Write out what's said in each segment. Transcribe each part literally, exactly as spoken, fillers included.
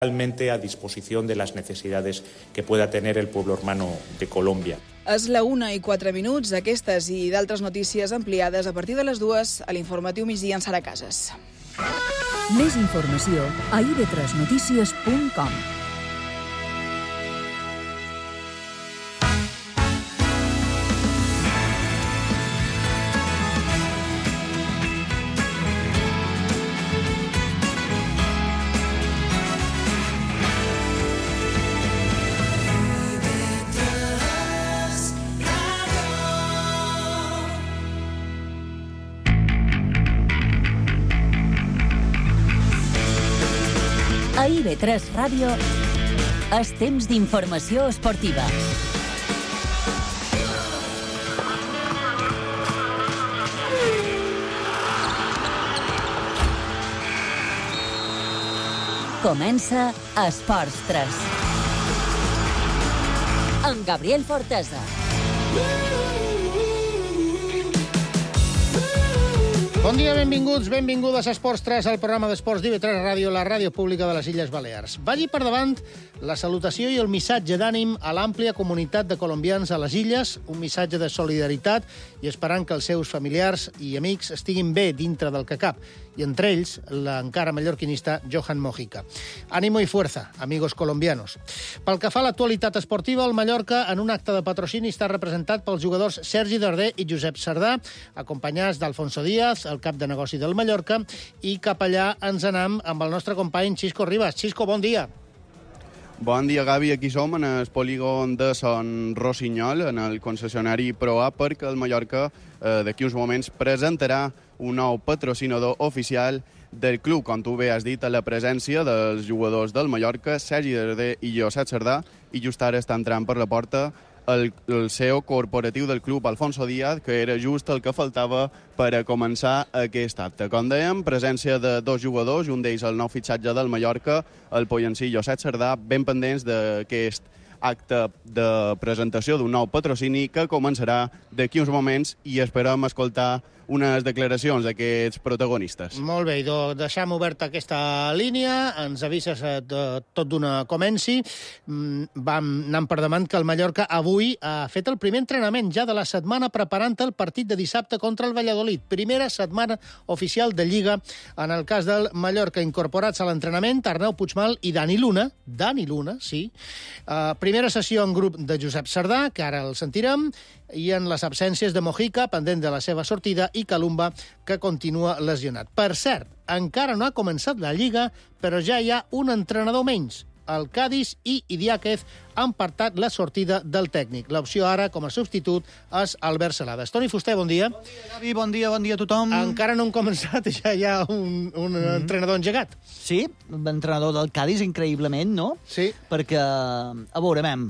totalmente a disposición de las necesidades que pueda tener el pueblo hermano de Colombia. És la una i quatre minuts, aquestes i d'altres notícies ampliades a partir de les dues a l'informatiu migdia en Sara Casas. Més informació a i be tres notícies punt com. A i be tres Ràdio és temps d'informació esportiva. Comença Esports tres. Amb Gabriel Fortesa. Bon dia, benvinguts, benvingudes a Esports tres, el programa d'esports d'I be tres Ràdio, la ràdio pública de les Illes Balears. Vagi per davant la salutació i el missatge d'ànim a l'àmplia comunitat de colombians a les illes, un missatge de solidaritat i esperant que els seus familiars i amics estiguin bé dintre del que cap, i entre ells l'encara mallorquinista Johan Mojica. Ànimo i fuerza, amigos colombianos. Pel que fa a l'actualitat esportiva, el Mallorca, en un acte de patrocini, està representat pels jugadors Sergi Darder i Josep Sardà, acompanyats d'Alfonso Díaz, el cap de negoci del Mallorca, i cap allà ens anam amb el nostre company Xisco Ribas. Xisco, bon dia. Bon dia, Gavi. Aquí som en el polígon de Son Rossinyol, en el concessionari Proa, perquè el Mallorca eh, d'aquí uns moments presentarà un nou patrocinador oficial del club. Com tu bé has dit, a la presència dels jugadors del Mallorca, Sergi Darder i Josep Sardà, i just ara està entrant per la porta el, el C E O corporatiu del club, Alfonso Díaz, que era just el que faltava per a començar aquest acte. Com dèiem, presència de dos jugadors, un d'ells el nou fitxatge del Mallorca, el pollencí Josep Sardà, ben pendents d'aquest acte de presentació d'un nou patrocini que començarà d'aquí uns moments i esperem escoltar unes declaracions d'aquests protagonistes. Molt bé, doncs deixem oberta aquesta línia, ens avises de, tot d'una comenci. Vam anant per davant que el Mallorca avui ha fet el primer entrenament ja de la setmana preparant el partit de dissabte contra el Valladolid. Primera setmana oficial de Lliga en el cas del Mallorca. Incorporats a l'entrenament, Arnau Puigmal i Dani Luna. Dani Luna, sí. Uh, primera sessió en grup de Josep Sardà, que ara el sentirem, i en les absències de Mojica, pendent de la seva sortida, i Calumba, que continua lesionat. Per cert, encara no ha començat la Lliga, però ja hi ha un entrenador menys. El Cádiz i Idiáquez han partat la sortida del tècnic. L'opció ara, com a substitut, és Albert Celades. Toni Fuster, bon dia. Bon dia, Gavi, bon dia, bon dia a tothom. Encara no han començat, ja hi ha un, un mm. entrenador engegat. Sí, l'entrenador del Cádiz, increïblement, no? Sí. Perquè, a veure, mem,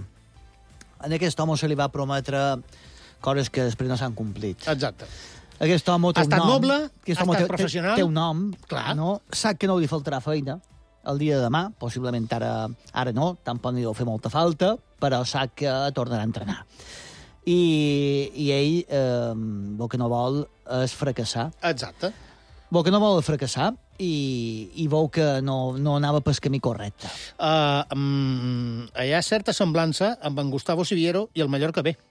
a aquest home se li va prometre coses que després no s'han complit. Exacte. Aquest home té ha estat un nom, noble, ha estat té, professional. Té un nom, clar. No? Sap que no li faltarà feina el dia de demà, possiblement ara, ara no, tampoc no li deu fer molta falta, però sap que tornarà a entrenar. I, i ell eh, el que no vol és fracassar. Exacte. El que no vol és fracassar i, i veu que no, no anava pel camí correcte. Uh, um, hi ha certa semblança amb en Gustavo Siviero i el Mallorca B.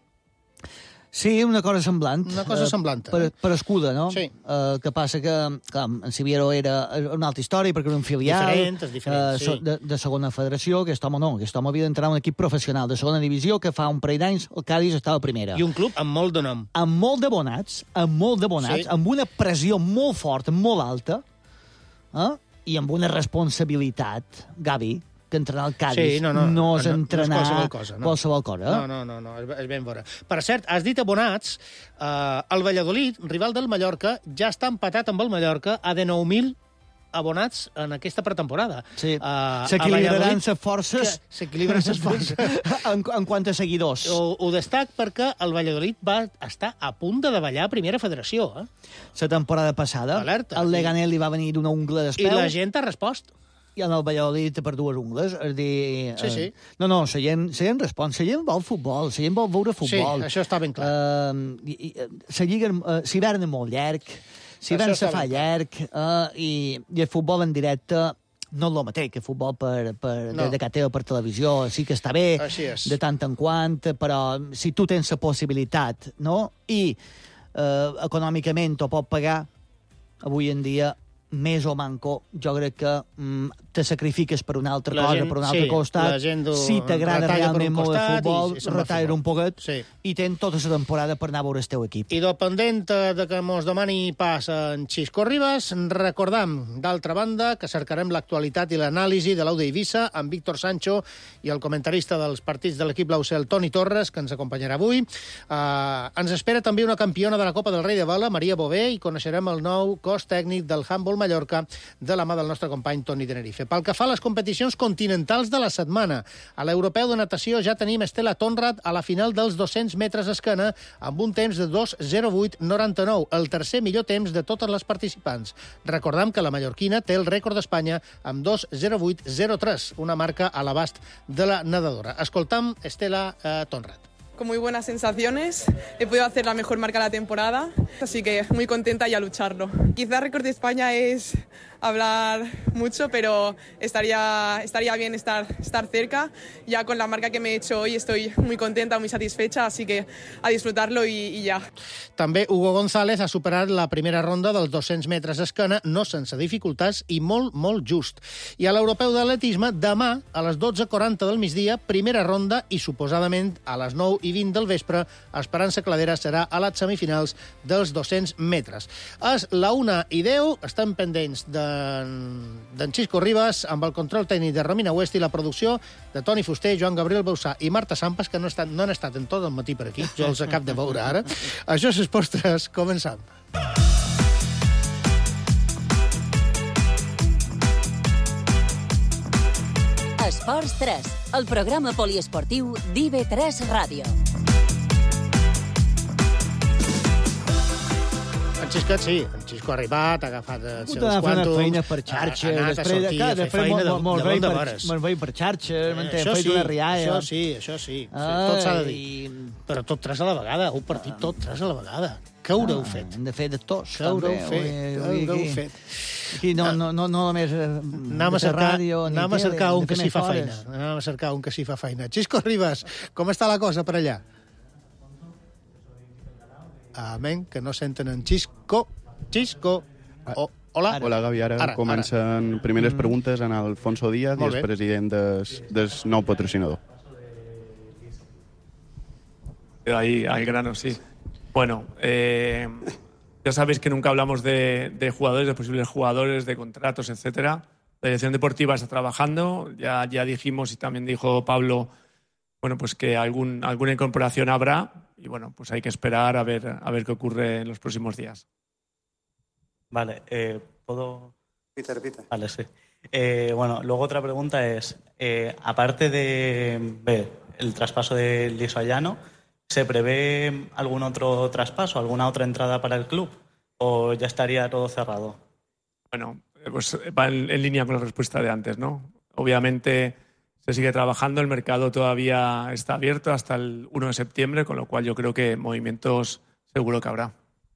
Sí, una cosa semblant. Una cosa semblant. Uh, per, per escuda, no? Sí. Uh, que passa que, clar, en Siviero era una altra història, perquè era un filial... Diferent, és diferent, uh, sí. De, de segona federació, aquest home no. Aquest home havia d'entrar en un equip professional de segona divisió, que fa un parell d'anys el Cádiz estava a primera. I un club amb molt de nom. Amb molt d'abonats, amb molt d'abonats, sí. Amb una pressió molt forta, molt alta, eh? I amb una responsabilitat, Gavi, que entrenar al Cádiz sí, no, no, no és no, entrenar no és qualsevol cosa. No. Qualsevol cosa eh? No, no, no, no, és ben veure. Per cert, has dit abonats, eh, el Valladolid, rival del Mallorca, ja està empatat amb el Mallorca a dinou mil abonats en aquesta pretemporada. Sí, uh, s'equilibraran les forces... S'equilibren les forces. en, en quant a seguidors. Ho, ho destac perquè el Valladolid va estar a punt de davallar a primera federació. Eh? La temporada passada, alerta. El Leganés li va venir d'una ungla d'espeu. I la gent ha respost. I en el Valladolid per dues ungles. És dir, sí, sí. Eh, no, no, la gent, la gent respon. La gent vol futbol, la gent vol veure futbol. Sí, això està ben clar. Uh, i, i, la lliga, uh, l'hivern és molt llarg, l'hivern se fa llarg, uh, i, i el futbol en directe no és el mateix que futbol per, per, no. de, de que teva per televisió, sí que està bé, de tant en quant, però si tu tens la possibilitat, no?, i eh, econòmicament ho pot pagar, avui en dia, més o manco, jo crec que mm, te sacrifiques per una altra la cosa, gent, per un altre sí, costat. Si t'agrada realment molt el futbol, retalla un poquet sí. i tens tota la temporada per anar a veure el teu equip. I dependent de que mos demani pas en Xisco Ribas, recordam, d'altra banda, que cercarem l'actualitat i l'anàlisi de l'Aude Eivissa amb Víctor Sancho i el comentarista dels partits de l'equip blau cel, Toni Torres, que ens acompanyarà avui. Uh, ens espera també una campiona de la Copa del Rei de Vela, Maria Bové, i coneixerem el nou cos tècnic del Handball Mallorca de la mà del nostre company Toni Tenerife. Pel que fa a les competicions continentals de la setmana, a l'Europeu de Natació ja tenim Estela Tonrad a la final dels dos-cents metres esquena amb un temps de dos zero vuit noranta-nou, el tercer millor temps de totes les participants. Recordam que la mallorquina té el rècord d'Espanya amb dos zero vuit zero tres, una marca a l'abast de la nedadora. Escoltam Estela eh, Tonrad. Con muy buenas sensaciones, he podido hacer la mejor marca de la temporada, así que muy contenta y a lucharlo. Quizás récord de España es hablar mucho, pero estaría, estaría bien estar, estar cerca. Ya con la marca que me he hecho hoy estoy muy contenta, muy satisfecha, así que a disfrutarlo y, y ya. També Hugo González ha superat la primera ronda dels dos-cents metres esquena, no sense dificultats i molt, molt just. I a l'Europeu d'Atletisme, demà, a les dotze quaranta del migdia, primera ronda i suposadament a les nou i vint del vespre, Esperança Cladera serà a les semifinals dels dos-cents metres. És la una i deu, estem pendents d'en Xisco Ribas, amb el control tècnic de Romina West i la producció de Toni Fuster, Joan Gabriel Bausà i Marta Sampas, que no, estan, no han estat en tot el matí per aquí, jo els acabo de veure ara. Això és Esports tres, començam. Esports tres, el programa poliesportiu d'I V tres Ràdio. En Xisco, sí, en Xisco ha arribat, ha agafat els seus quàntums. quàntums, feina per xarxa, ha anat a sortir, a fer feina de, de, de, de veres. Me'n veig per xarxa, me'n Això fet sí, una rialla. això sí, això sí, tot s'ha de dir. Però tot tres a la vegada, un partit tot tres a la vegada. Què haureu fet? Hem de fer de tots. Què haureu fet? Què haureu fet? Aquí no, no, no, no només anem a cercar, ràdio, anem a cercar un que s'hi fa feina. Anem a cercar un que s'hi fa feina. Xisco Ribas, com està la cosa per allà? Amén, que no senten en Xisco. Xisco. Oh, hola. Hola, Gavi. Ara, ara comencen ara. primeres preguntes en Alfonso Díaz, el president des, des nou patrocinador. Ahí al grano, sí. Bueno, eh, ya sabéis que nunca hablamos de, de jugadores, de posibles jugadores, de contratos, etcétera. La dirección deportiva está trabajando. Ya, ya dijimos y también dijo Pablo, bueno, pues que algún, alguna incorporación habrá y bueno, pues hay que esperar a ver, a ver qué ocurre en los próximos días. Vale, eh, ¿puedo...? Repite, repite. Vale, sí. Eh, bueno, luego otra pregunta es, eh, aparte de ver el traspaso de Lisoayano, ¿se prevé algún otro traspaso, alguna otra entrada para el club? ¿O ya estaría todo cerrado? Bueno, pues va en, en línea con la respuesta de antes, ¿no? Obviamente se sigue trabajando, el mercado todavía está abierto hasta el uno de septiembre, con lo cual yo creo que movimientos seguro que habrá.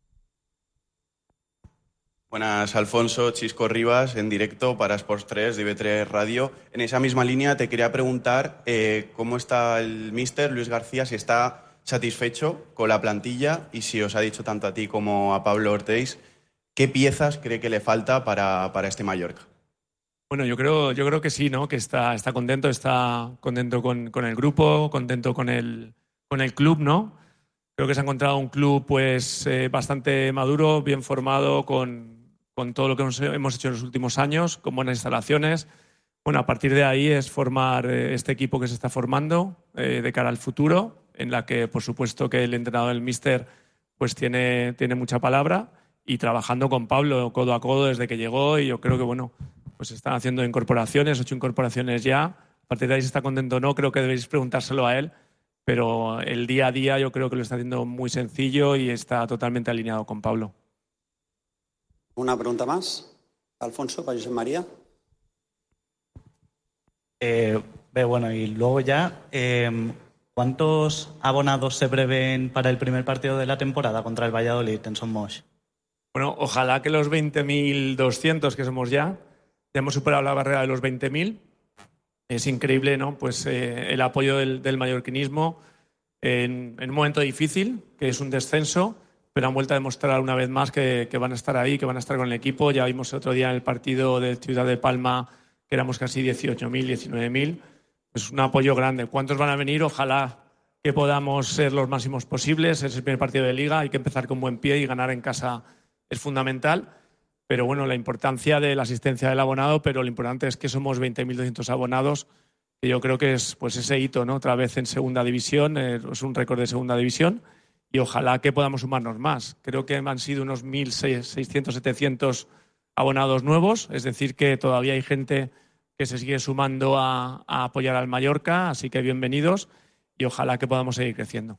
Buenas, Alfonso, Xisco Ribas, en directo para Sports tres, de I V tres Radio. En esa misma línea te quería preguntar eh, cómo está el míster Luis García, si está satisfecho con la plantilla y si os ha dicho tanto a ti como a Pablo Ortiz, ¿qué piezas cree que le falta para, para este Mallorca? Bueno, yo creo, yo creo que sí, ¿no? Que está, está contento, está contento con, con el grupo, contento con el, con el club, ¿no? Creo que se ha encontrado un club pues eh, bastante maduro, bien formado, con, con todo lo que hemos, hemos hecho en los últimos años, con buenas instalaciones. Bueno, a partir de ahí es formar eh, este equipo que se está formando eh, de cara al futuro, en la que, por supuesto, que el entrenador, el míster, pues tiene, tiene mucha palabra y trabajando con Pablo codo a codo desde que llegó y yo creo que, bueno, pues están haciendo incorporaciones, ocho incorporaciones ya. A partir de ahí si está contento o no, creo que debéis preguntárselo a él, pero el día a día yo creo que lo está haciendo muy sencillo y está totalmente alineado con Pablo. Una pregunta más. Alfonso, para José María. Eh, bueno, y luego ya, eh, ¿cuántos abonados se prevén para el primer partido de la temporada contra el Valladolid en Son Moix? Bueno, ojalá que los veinte mil doscientos que somos ya, Ya hemos superado la barrera de los veinte mil. Es increíble, ¿no? Pues eh, el apoyo del, del mallorquinismo en, en un momento difícil, que es un descenso, pero han vuelto a demostrar una vez más que, que van a estar ahí, que van a estar con el equipo. Ya vimos el otro día en el partido de Ciudad de Palma que éramos casi dieciocho mil, diecinueve mil. Es un apoyo grande. ¿Cuántos van a venir? Ojalá que podamos ser los máximos posibles. Es el primer partido de Liga, hay que empezar con buen pie y ganar en casa es fundamental. Pero bueno, la importancia de la asistencia del abonado, pero lo importante es que somos veinte mil doscientos abonados, que yo creo que es pues ese hito, ¿no? Otra vez en segunda división, eh, es un récord de segunda división, y ojalá que podamos sumarnos más. Creo que han sido unos mil seiscientos, setecientos abonados nuevos, es decir, que todavía hay gente que se sigue sumando a, a apoyar al Mallorca, así que bienvenidos, y ojalá que podamos seguir creciendo.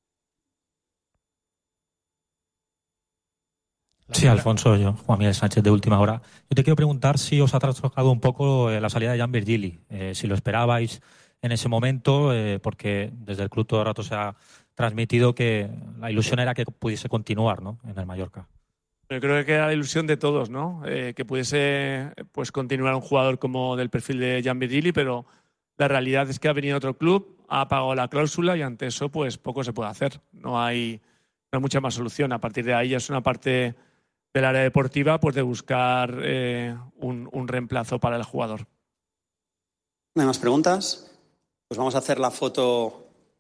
Sí, Alfonso, yo, Juan Miguel Sánchez de Última Hora. Yo te quiero preguntar si os ha trastocado un poco la salida de Jan Virgili, eh, si lo esperabais en ese momento, eh, porque desde el club todo el rato se ha transmitido que la ilusión era que pudiese continuar, ¿no?, en el Mallorca. Yo creo que era la ilusión de todos, ¿no? Eh, que pudiese pues, continuar un jugador como del perfil de Jan Virgili, pero la realidad es que ha venido otro club, ha pagado la cláusula y ante eso pues poco se puede hacer. No hay, no hay mucha más solución. A partir de ahí ya es una parte del área deportiva pues de buscar eh, un, un reemplazo para el jugador. ¿No hay más preguntas? Pues vamos a hacer la foto.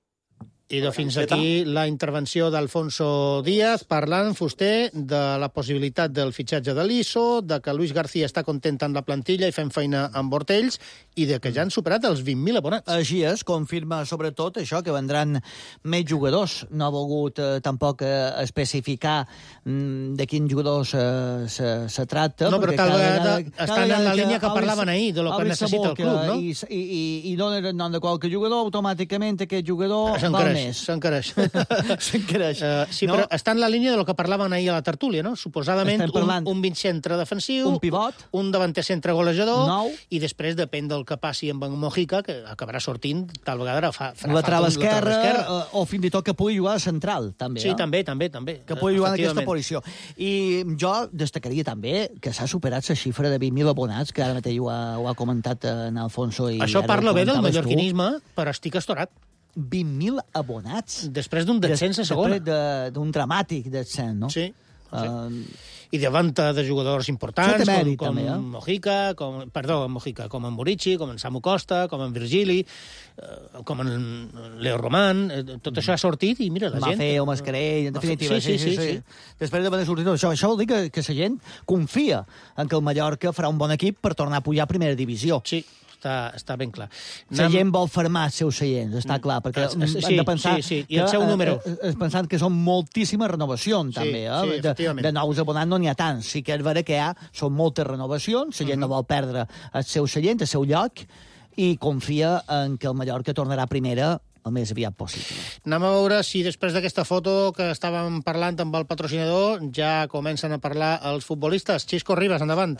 I de fins aquí la intervenció d'Alfonso Díaz parlant, Fuster, de la possibilitat del fitxatge de l'Iso, de que Luis García està content amb la plantilla i fem feina amb Bortells, i de que ja han superat els vint mil abonats. Així és, confirma sobretot això, que vendran més jugadors. No ha volgut eh, tampoc eh, especificar mm, de quins jugadors eh, se, se tracta. No, però tal vegada estan en la que, línia que parlaven ahir, de lo que necessita el club, no? I, i, i donen el nom de qualque jugador, automàticament aquest jugador val més. S'encareix. S'encareix. Uh, sí, no? Però està en la línia de lo que parlaven ahir a la tertúlia, no? Suposadament un, un mig centre defensiu, un pivot, un davanter centre golejador, nou, i després depèn del que passi amb en Mojica, que acabarà sortint, tal vegada fa, farà lateral falta un esquerra, lateral esquerra, o fins i tot que pugui jugar a central, també. Sí, eh? també, també, també. Que pugui jugar en aquesta posició. I jo destacaria també que s'ha superat la xifra de vint mil abonats, que ara mateix ho ha, ho ha comentat en Alfonso. I això parla bé del mallorquinisme, però estic estorat. vint mil abonats. Després d'un descens a segona. Després d'un dramàtic descens, no? Sí. sí. Uh, I de venda de jugadors importants, com, com també, eh? Mojica, com, perdó, Mojica, com en Murici, com en Samu Costa, com en Virgili, uh, com en Leo Román, uh, tot això ha sortit i mira, la gent... Mafeo, Mascarell, en definitiva. Sí, sí, sí. sí, sí. sí. Després d'haver sortit tot això, això vol dir que, que la gent confia en que el Mallorca farà un bon equip per tornar a pujar a primera divisió. Sí. Està, està ben clar. La gent vol fermar els seus seients, està clar, perquè sí, hem de pensar sí, sí. I el seu número. Que, pensant que són moltíssimes renovacions, sí, també. Eh? Sí, efectivament. De, de nous abonats no n'hi ha tants. Sí que és vera que hi ha, són moltes renovacions, la gent uh-huh. no vol perdre el seu seient, el seu lloc, i confia en que el Mallorca tornarà a primera el més aviat possible. Anem a veure si després d'aquesta foto que estàvem parlant amb el patrocinador ja comencen a parlar els futbolistes. Xisco Ribas, endavant.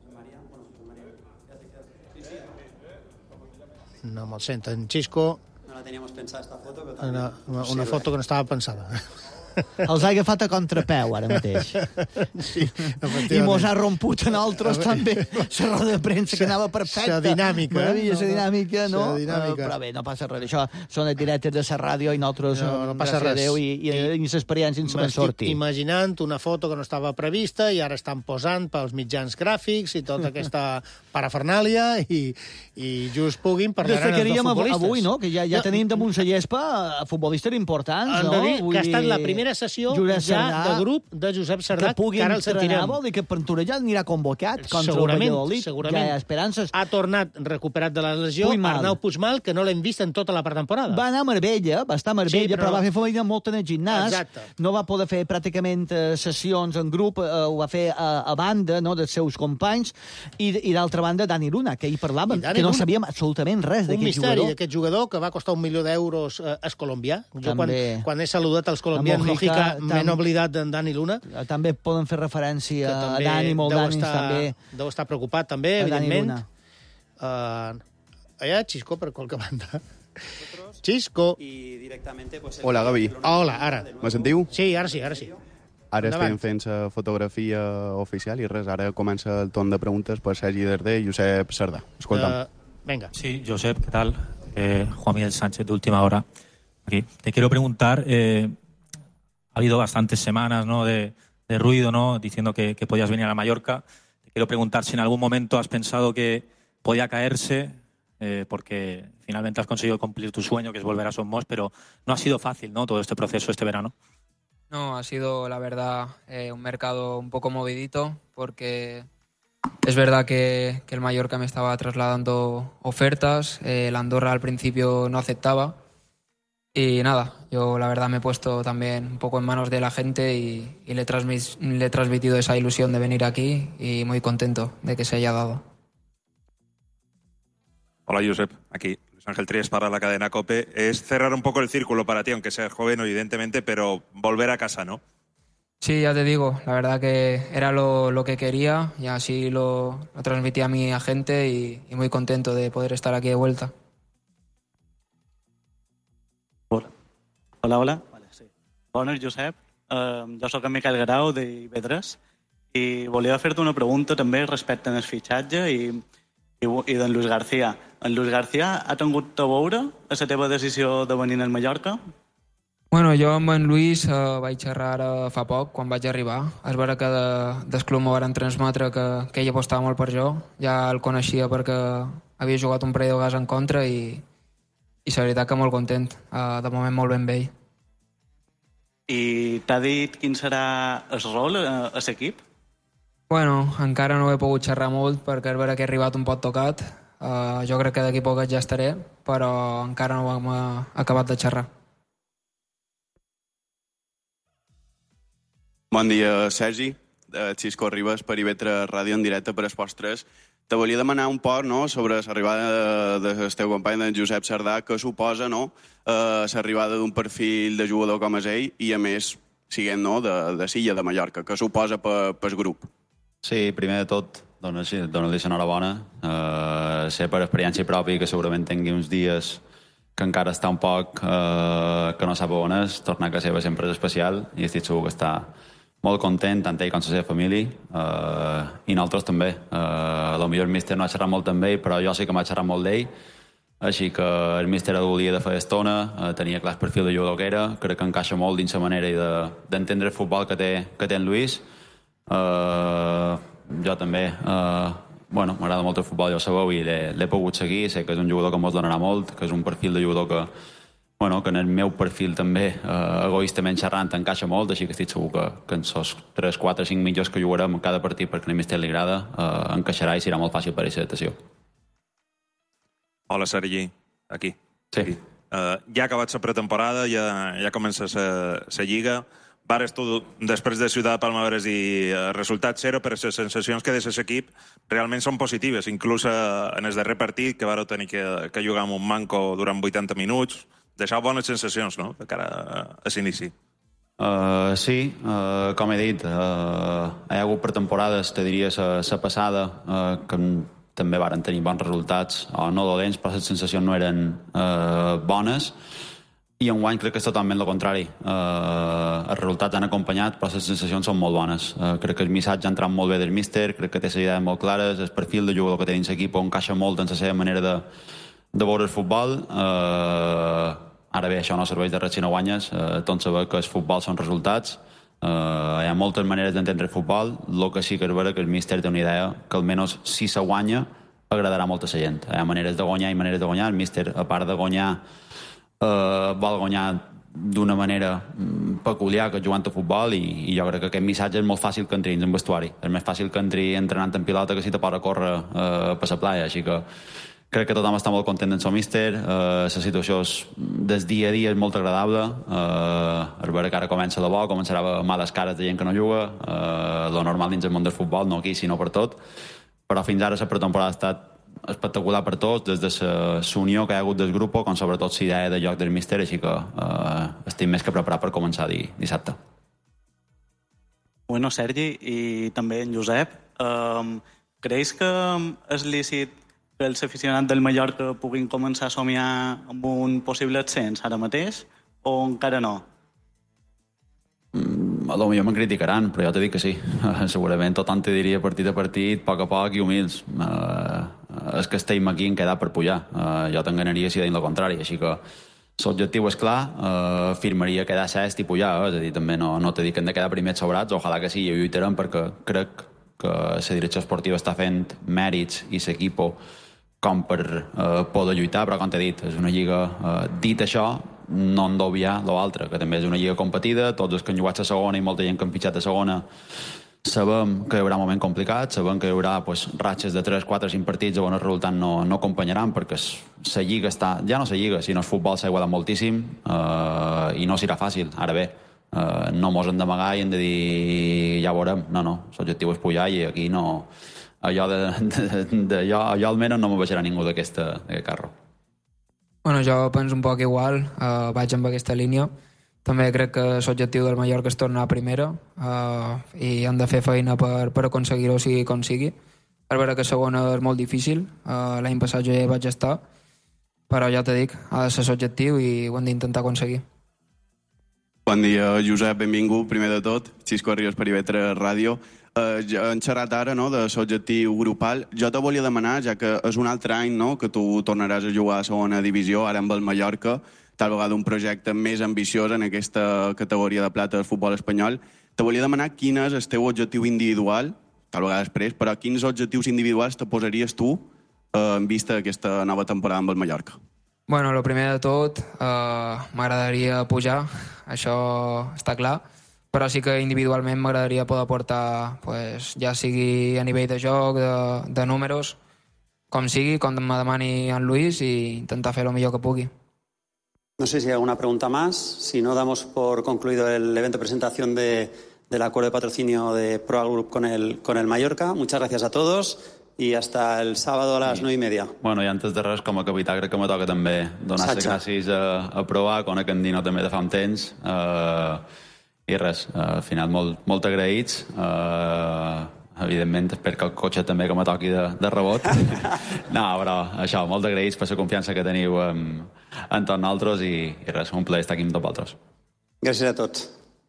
No me'l senten. Xisco... No la teníamos pensada esta foto, però una, una, una foto que no estava pensada. Els ha agafat a contrapeu, ara mateix. Sí, I mos ha romput en altres també la roda de premsa, que anava perfecta. La dinàmica. Maravilla, la dinàmica, no? La dinàmica. Uh, però bé, no passa res. Això són els directes de la ràdio i nosaltres, no, no passa res. Déu, i, i, i l'experiència ens va sortir. Imaginant una foto que no estava prevista i ara estan posant pels mitjans gràfics i tota aquesta parafernàlia i, i just puguin parlar amb els futbolistes. Avui, no? Que ja, ja no, tenim damunt la gespa futbolistes importants, no? Han de dir que ha estat la primera sessió ja Cerdà, de grup de Josep Cerdà, que, que ara el sentirem. Vol dir que per Torellà anirà convocat contra el Valladolid. Segurament. Ja hi ha esperances. Ha tornat recuperat de la lesió Puigmal. Arnau Puigmal, que no l'hem vist en tota la pretemporada. Va anar a Marbella, va estar a Marbella, sí, però... però va fer feina molt en el gimnàs. Exacte. No va poder fer pràcticament eh, sessions en grup, eh, ho va fer a, a banda, no, dels seus companys, i, i d'altra banda Dani Luna, que ahir parlàvem, que no Luna. sabíem absolutament res d'aquest jugador. Un misteri d'aquest jugador, que va costar un milió d'euros eh, és colombià. Jo quan, quan he saludat els colombians Mojica, m'he oblidat d'en Dani Luna. També poden fer referència a Dani, molt Dani també. Deu estar preocupat també, evidentment. Uh, allà, Xisco, per qualque banda. Xisco. I directament... Pues, Hola, Gavi. Hola, ara. Me sentiu? Sí, ara sí, ara sí. Ara Endavant. estem fent la fotografia oficial i res, ara comença el torn de preguntes per Sergi Darder i Josep Sardà. Escolta'm. Uh, venga. Sí, Josep, ¿qué tal? Eh, Juan Miguel Sánchez de Última Hora. Aquí. Te quiero preguntar, eh, ha habido bastantes semanas, ¿no?, de, de ruido, ¿no?, diciendo que, que podías venir a la Mallorca. Te quiero preguntar si en algún momento has pensado que podía caerse, eh, porque finalmente has conseguido cumplir tu sueño, que es volver a Somos, pero no ha sido fácil, ¿no?, todo este proceso este verano. No, ha sido, la verdad, eh, un mercado un poco movidito, porque es verdad que, que el Mallorca me estaba trasladando ofertas, eh, el Andorra al principio no aceptaba, y nada, yo la verdad me he puesto también un poco en manos de la gente y, y le, he transmis, le he transmitido esa ilusión de venir aquí y muy contento de que se haya dado. Hola, Josep, aquí Luis Ángel Tries para la cadena COPE. Es cerrar un poco el círculo para ti, aunque seas joven, evidentemente, pero volver a casa, ¿no? Sí, ya te digo, la verdad que era lo, lo que quería y así lo, lo transmití a mi agente y, y muy contento de poder estar aquí de vuelta. Hola, hola. hola. Vale, sí. Bones, Josep. Uh, jo sóc en Miquel Grau d'I B tres i volia fer-te una pregunta també respecte al fitxatge i, i, i d'en Luis García. En Luis García ha tingut a veure a la teva decisió de venir al Mallorca? Bueno, jo amb en Luis eh, vaig xerrar ara fa poc, quan vaig arribar. És vera que de, del club m'ho van transmetre que, que ell apostava molt per jo. Ja el coneixia perquè havia jugat un parell de vegades en contra i, i la veritat que molt content. Uh, de moment molt ben vell. I t'ha dit quin serà el rol a, a l'equip? Bueno, encara no he pogut xerrar molt perquè és vera que he arribat un poc tocat. Uh, jo crec que d'aquí poc ja estaré, però encara no ho hem uh, acabat de xerrar. Bon dia, Sergi. Xisco Ribas per I B tres Ràdio en directe per Esports tres. Te volia demanar un poc, no?, sobre l'arribada del teu company, d'en Josep Sardà, que suposa, no?, eh, l'arribada d'un perfil de jugador com és ell i, a més, siguent, no?, de, de Silla, de Mallorca, que suposa pel pe grup. Sí, primer de tot, donar-li donar l'enhorabona. Eh, sé per experiència pròpia que segurament tingui uns dies que encara està un poc eh, que no sap on és, tornar a casa seva sempre és especial i estic segur que està molt content, tant ell com la seva família, eh, i nosaltres també. Eh, potser el míster no ha xerrat molt amb ell, però jo sí que m'ha xerrat molt d'ell, així que el míster el volia de fer estona, eh, tenia clar el perfil de jugador que era, crec que encaixa molt dins la manera d'entendre de, el futbol que té, que té en Luis. Eh, jo també, eh, bueno, m'agrada molt el futbol, ja ho sabeu, i l'he pogut seguir, sé que és un jugador que mos donarà molt, que és un perfil de jugador que bueno, que en el meu perfil també, eh, egoistament xerrant, encaixa molt, així que estic segur que, que en els tres, quatre, cinc mitjos que jugarem cada partit perquè a míster li agrada, eh, encaixarà i serà molt fàcil per a aquesta adaptació. Hola, Sergi. Aquí. Sí. Aquí. Uh, ja ha acabat la pretemporada, ja, ja comença la lliga. Vares tu, després de Ciutat de Palma, vares dir uh, resultat zero, però les sensacions que deixa l'equip realment són positives. Inclús uh, en el darrer partit, que vareu tenir que, que jugar amb un manco durant vuitanta minuts, deixau bones sensacions, no?, de cara a l'inici. Uh, sí, uh, com he dit, uh, hi ha hagut pretemporades, te diria, la passada, uh, que també varen tenir bons resultats, o no dolents, però les sensacions no eren uh, bones, i enguany crec que és totalment el contrari. Uh, els resultats han acompanyat, però les sensacions són molt bones. Uh, crec que el missatge ha entrat molt bé del míster, crec que té les idees molt clares, el perfil de jugador que té dins l'equip encaixa molt en la seva manera de de veure el futbol. Uh, ara bé, això no serveix de res si no guanyes. Uh, tots sabem que el futbol són resultats. Uh, hi ha moltes maneres d'entendre el futbol. El que sí que és vera que el míster té una idea que almenys si se guanya agradarà molta la gent. Hi ha maneres de guanyar i maneres de guanyar. El míster, a part de guanyar, uh, vol guanyar d'una manera peculiar que jugant a futbol, i, i jo crec que aquest missatge és molt fàcil que entri en el vestuari. És més fàcil que entri entrenant en pilota que si te pots córrer uh, per la playa. Així que crec que tothom està molt content en el míster. Uh, la situació és, des dia a dia és molt agradable. Uh, és vera que ara comença de bo, començarà a haver males cares de gent que no juga. Uh, lo normal dins el món del futbol, no aquí, sinó per tot. Però fins ara la pretemporada ha estat espectacular per tots, des de la unió que hi ha hagut del grup, com sobretot la idea de joc del míster, així que uh, estic més que preparat per començar dissabte. Bueno, Sergi, i també en Josep, um, creus que és lícit que els aficionats del Mallorca puguin començar a somiar amb un possible ascens ara mateix, o encara no? Mm, a lo millor me'n criticaran, però jo t'he dit que sí. Segurament tot te diria partit a partit, a poc a poc i humils. Uh, és que estem aquí en quedar per pujar. Uh, jo t'enganaria si deien el contrari, així que l'objectiu és clar, uh, firmaria quedar sest i pujar, eh? És a dir, també no, no t'he dit que hem de quedar primers sobrats, ojalà que sí, i ho lluitarem perquè crec que la direcció esportiva està fent mèrits i l'equipo com per uh, poder lluitar, però com t'he dit, és una lliga, uh, dit això, no hem d'obviar l'altre, que també és una lliga competida, tots els que han jugat a segona i molta gent que han pitjat a segona sabem que hi haurà moments complicats, sabem que hi haurà pues, ratxes de tres, quatre, cinc partits on els resultats no, no acompanyaran, perquè la lliga està... Ja no la lliga, sinó el futbol s'ha igualat moltíssim uh, i no serà fàcil. Ara bé, uh, no mos hem d'amagar i hem de dir ja veurem. No, no, l'objectiu és pujar i aquí no... Allò, de, de, de, allò, allò almenys no me baixarà ningú d'aquest carro. Bueno, jo penso un poc igual, uh, vaig amb aquesta línia. També crec que l'objectiu del Mallorca és tornar a primera uh, i han de fer feina per, per aconseguir-ho sigui com sigui. És vera que segona és molt difícil, uh, l'any passat jo ja vaig estar, però ja te dic, ha de ser l'objectiu i ho hem d'intentar aconseguir. Bon dia, Josep, benvingut, primer de tot. Xisco Ribas per I V tres Ràdio. Uh, ja hem xerrat ara no, de l'objectiu grupal. Jo te volia demanar, ja que és un altre any no, que tu tornaràs a jugar a segona divisió, ara amb el Mallorca, tal vegada un projecte més ambiciós en aquesta categoria de plata del futbol espanyol. Te volia demanar quin és el teu objectiu individual, tal vegada després, però quins objectius individuals te posaries tu eh, en vista d'aquesta nova temporada amb el Mallorca? Bueno, el primer de tot, eh, m'agradaria pujar, això està clar, però sí que individualment m'agradaria poder portar, pues, ja sigui a nivell de joc, de, de números, com sigui, com me demani en Luis, i intentar fer el millor que pugui. No sé si hay alguna pregunta más. Si no, damos por concluido el evento de presentación de, del acuerdo de patrocinio de Proa Group con el, con el Mallorca. Muchas gracias a todos y hasta el sábado a las nueve y media. Bueno, i antes de res, com a capità, crec que me toca també donar les gràcies a, a Proa, conec en Dino també de fa un temps. Uh, I res, uh, al final molt, molt agraïts. Uh, evidentment, espero que el cotxe també que me toqui de, de rebot. No, però això, molt agraïts per la confiança que teniu en, en tots nosaltres i, i res, un plaer estar aquí amb tots vosaltres. Gràcies a tots.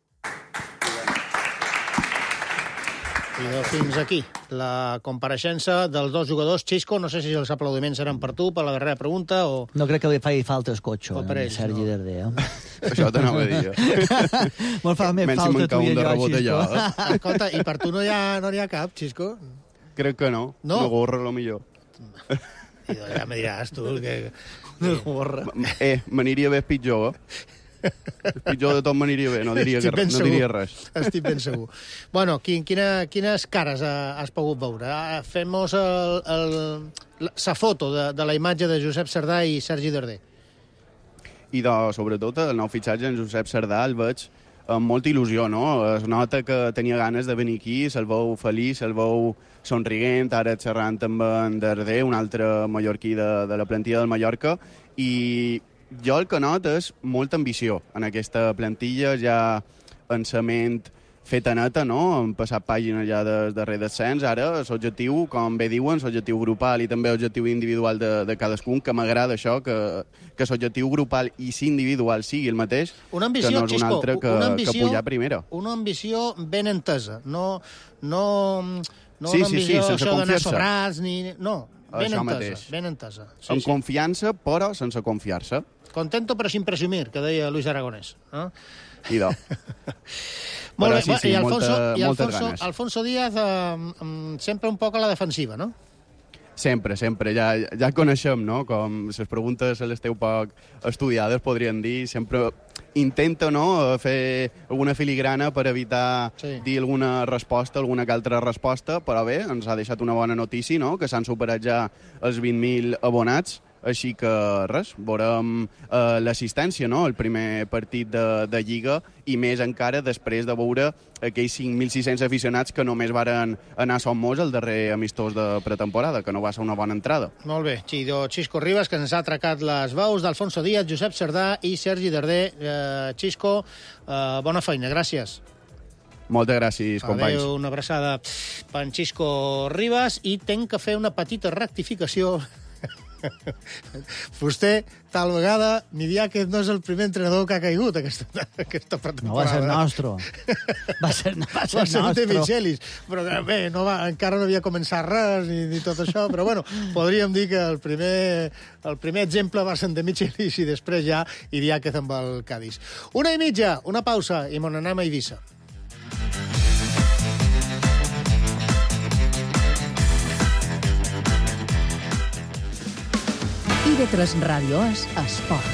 I fins aquí la compareixença dels dos jugadors. Xisco, no sé si els aplaudiments eren per tu, per la darrera pregunta, o... No crec que li faci falta el cotxe, eh, ells, Sergi no. Darder. Eh? Això t'anava a dir. Me'l fa més falta tu i jo, Xisco. Allò, eh? Escolta, i per tu no hi ha, no hi ha cap, Xisco? Crec que no. No? No gorra, lo millor. I ja me diràs, tu, que... No gorra. Eh, m'aniria bé pitjor, eh? El pitjor de tot m'aniria bé, no diria, que, no diria res. Estic ben segur. Bueno, quin, quina, quines cares has pogut veure? Fem-nos el, el, la foto de, de la imatge de Josep Cerdà i Sergi Darder. I de, sobretot el nou fitxatge en Josep Cerdà el veig amb molta il·lusió, no? Es nota que tenia ganes de venir aquí, se'l veu feliç, se'l veu somrient, ara xerrant amb en Darder, un altre mallorquí de, de la plantilla del Mallorca, i jo el que noto és molta ambició en aquesta plantilla, ja en la ment feta neta, no? Han passat pàgines ja de darrer descens, ara l'objectiu, com bé diuen, l'objectiu grupal i també l'objectiu individual de, de cadascun, que m'agrada això, que, que l'objectiu grupal i individual sigui el mateix, una ambició, que no és un Xisco, altre que, una ambició, que pujar primera. Una ambició ben entesa, no, no, no sí, una ambició sí, sí, això d'anar sobrats, ni... no, ben això entesa, mateix. ben entesa. Sí, amb sí. confiança, però sense confiar-se. Contento però sin presumir, que deia Luis Aragonès. Eh? Idò. Molt bé, sí, sí, i Alfonso, molta, i Alfonso, ganes. Alfonso Díaz eh, sempre un poc a la defensiva, no? Sempre, sempre. Ja, ja coneixem, no? Com les preguntes les teu poc estudiades, podríem dir. Sempre intenta, no?, fer alguna filigrana per evitar sí. dir alguna resposta, alguna que altra resposta, però bé, ens ha deixat una bona notícia, no?, que s'han superat ja els vint mil abonats. Així que, res, veurem eh, l'assistència, no?, el primer partit de, de Lliga, i més encara després de veure aquells cinc mil sis-cents aficionats que només varen anar a Somos el darrer amistós de pretemporada, que no va ser una bona entrada. Molt bé, Xido Xisco Ribas, que ens ha atracat les veus d'Alfonso Díaz, Josep Cerdà i Sergi Darder. Eh, Xisco, eh, bona feina, gràcies. Moltes gràcies, companys. Adéu, una abraçada per en Xisco Ribas, i tenc que fer una petita rectificació Fuster, tal vegada, Midiàquez no és el primer entrenador que ha caigut aquesta, aquesta pretemporada. No, va ser nostre. Va ser, va ser, va ser nostre. de Michelis. Però bé, no va, encara no havia començat res ni, ni tot això, però bueno, podríem dir que el primer, el primer exemple va ser de Michelis i després ja Midiàquez amb el Cádiz. Una i mitja, una pausa i mon anem a Eivissa. I ve tres Ràdio és Esport.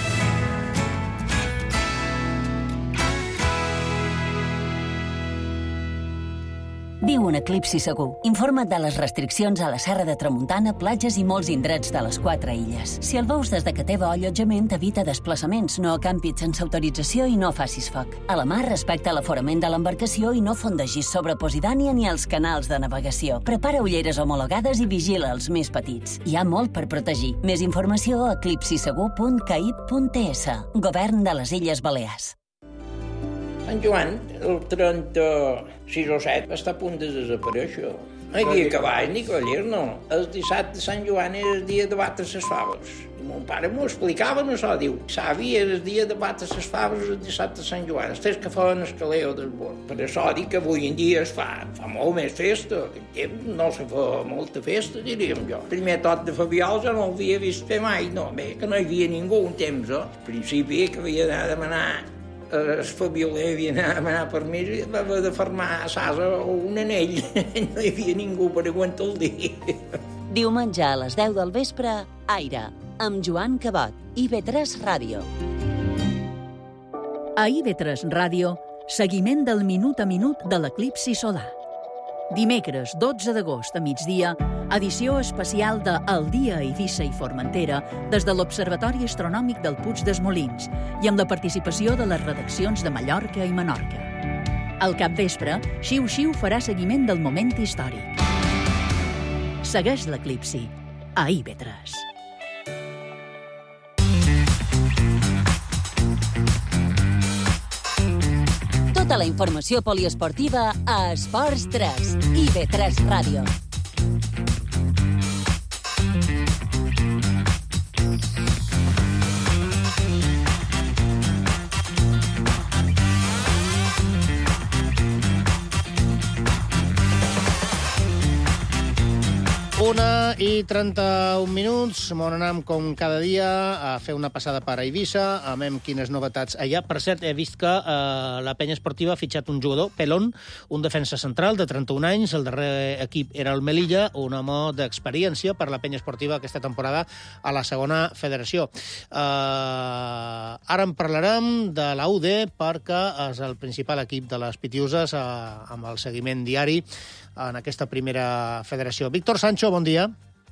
Viu un eclipsi segur. Informa't de les restriccions a la Serra de Tramuntana, platges i molts indrets de les quatre illes. Si el veus des de que teva allotjament, evita desplaçaments, no acampis sense autorització i no facis foc. A la mar, respecta l'aforament de l'embarcació i no fondegis sobre Posidònia ni els canals de navegació. Prepara ulleres homologades i vigila els més petits. Hi ha molt per protegir. Més informació a eclipsisegur punt caib punt es. Govern de les Illes Balears. Sant Joan, el trenta-sis o set, està a punt de desaparèixer. No hi havia cavall ni cavallers, no. El dissabte de Sant Joan és el dia de batre les faves. I mon pare m'ho explicava, no això, diu, savi, és el dia de batre les faves el dissabte de Sant Joan, els tres que feien el caleo del bord. Per això dic que avui en dia es fa, fa molt més festa. En temps no se fa molta festa, diríem jo. El primer tot de Fabiol jo no ho havia vist fer mai, no, bé, que no hi havia ningú un temps, eh? Al principi que havia d'anar a demanar el Fabioler havia d'anar a demanar permís i va haver de fermar a Sasa un anell. No hi havia ningú per aguantar el dia. Diumenge a les deu del vespre, Aire, amb Joan Cabot, I ve tres Ràdio. A I ve tres Ràdio, seguiment del minut a minut de l'eclipsi solar. Dimecres, dotze d'agost a migdia, edició especial de El dia a Eivissa i Formentera des de l'Observatori Astronòmic del Puig dels Molins i amb la participació de les redaccions de Mallorca i Menorca. Al capvespre, Xiu Xiu farà seguiment del moment històric. Segueix l'eclipsi a I ve tres. Tota la informació poliesportiva a Esports tres, I ve tres Ràdio. Una i trenta-un minuts, m'on anem com cada dia a fer una passada per a Eivissa, a veure quines novetats allà. Per cert, he vist que eh, la penya esportiva ha fitxat un jugador, Pelón, un defensa central de trenta-un anys, el darrer equip era el Melilla, un home d'experiència per la penya esportiva aquesta temporada a la segona federació. Eh, ara en parlarem de la U D perquè és el principal equip de les Pitiuses eh, amb el seguiment diari en aquesta primera federació. Víctor Sancho, bon dia.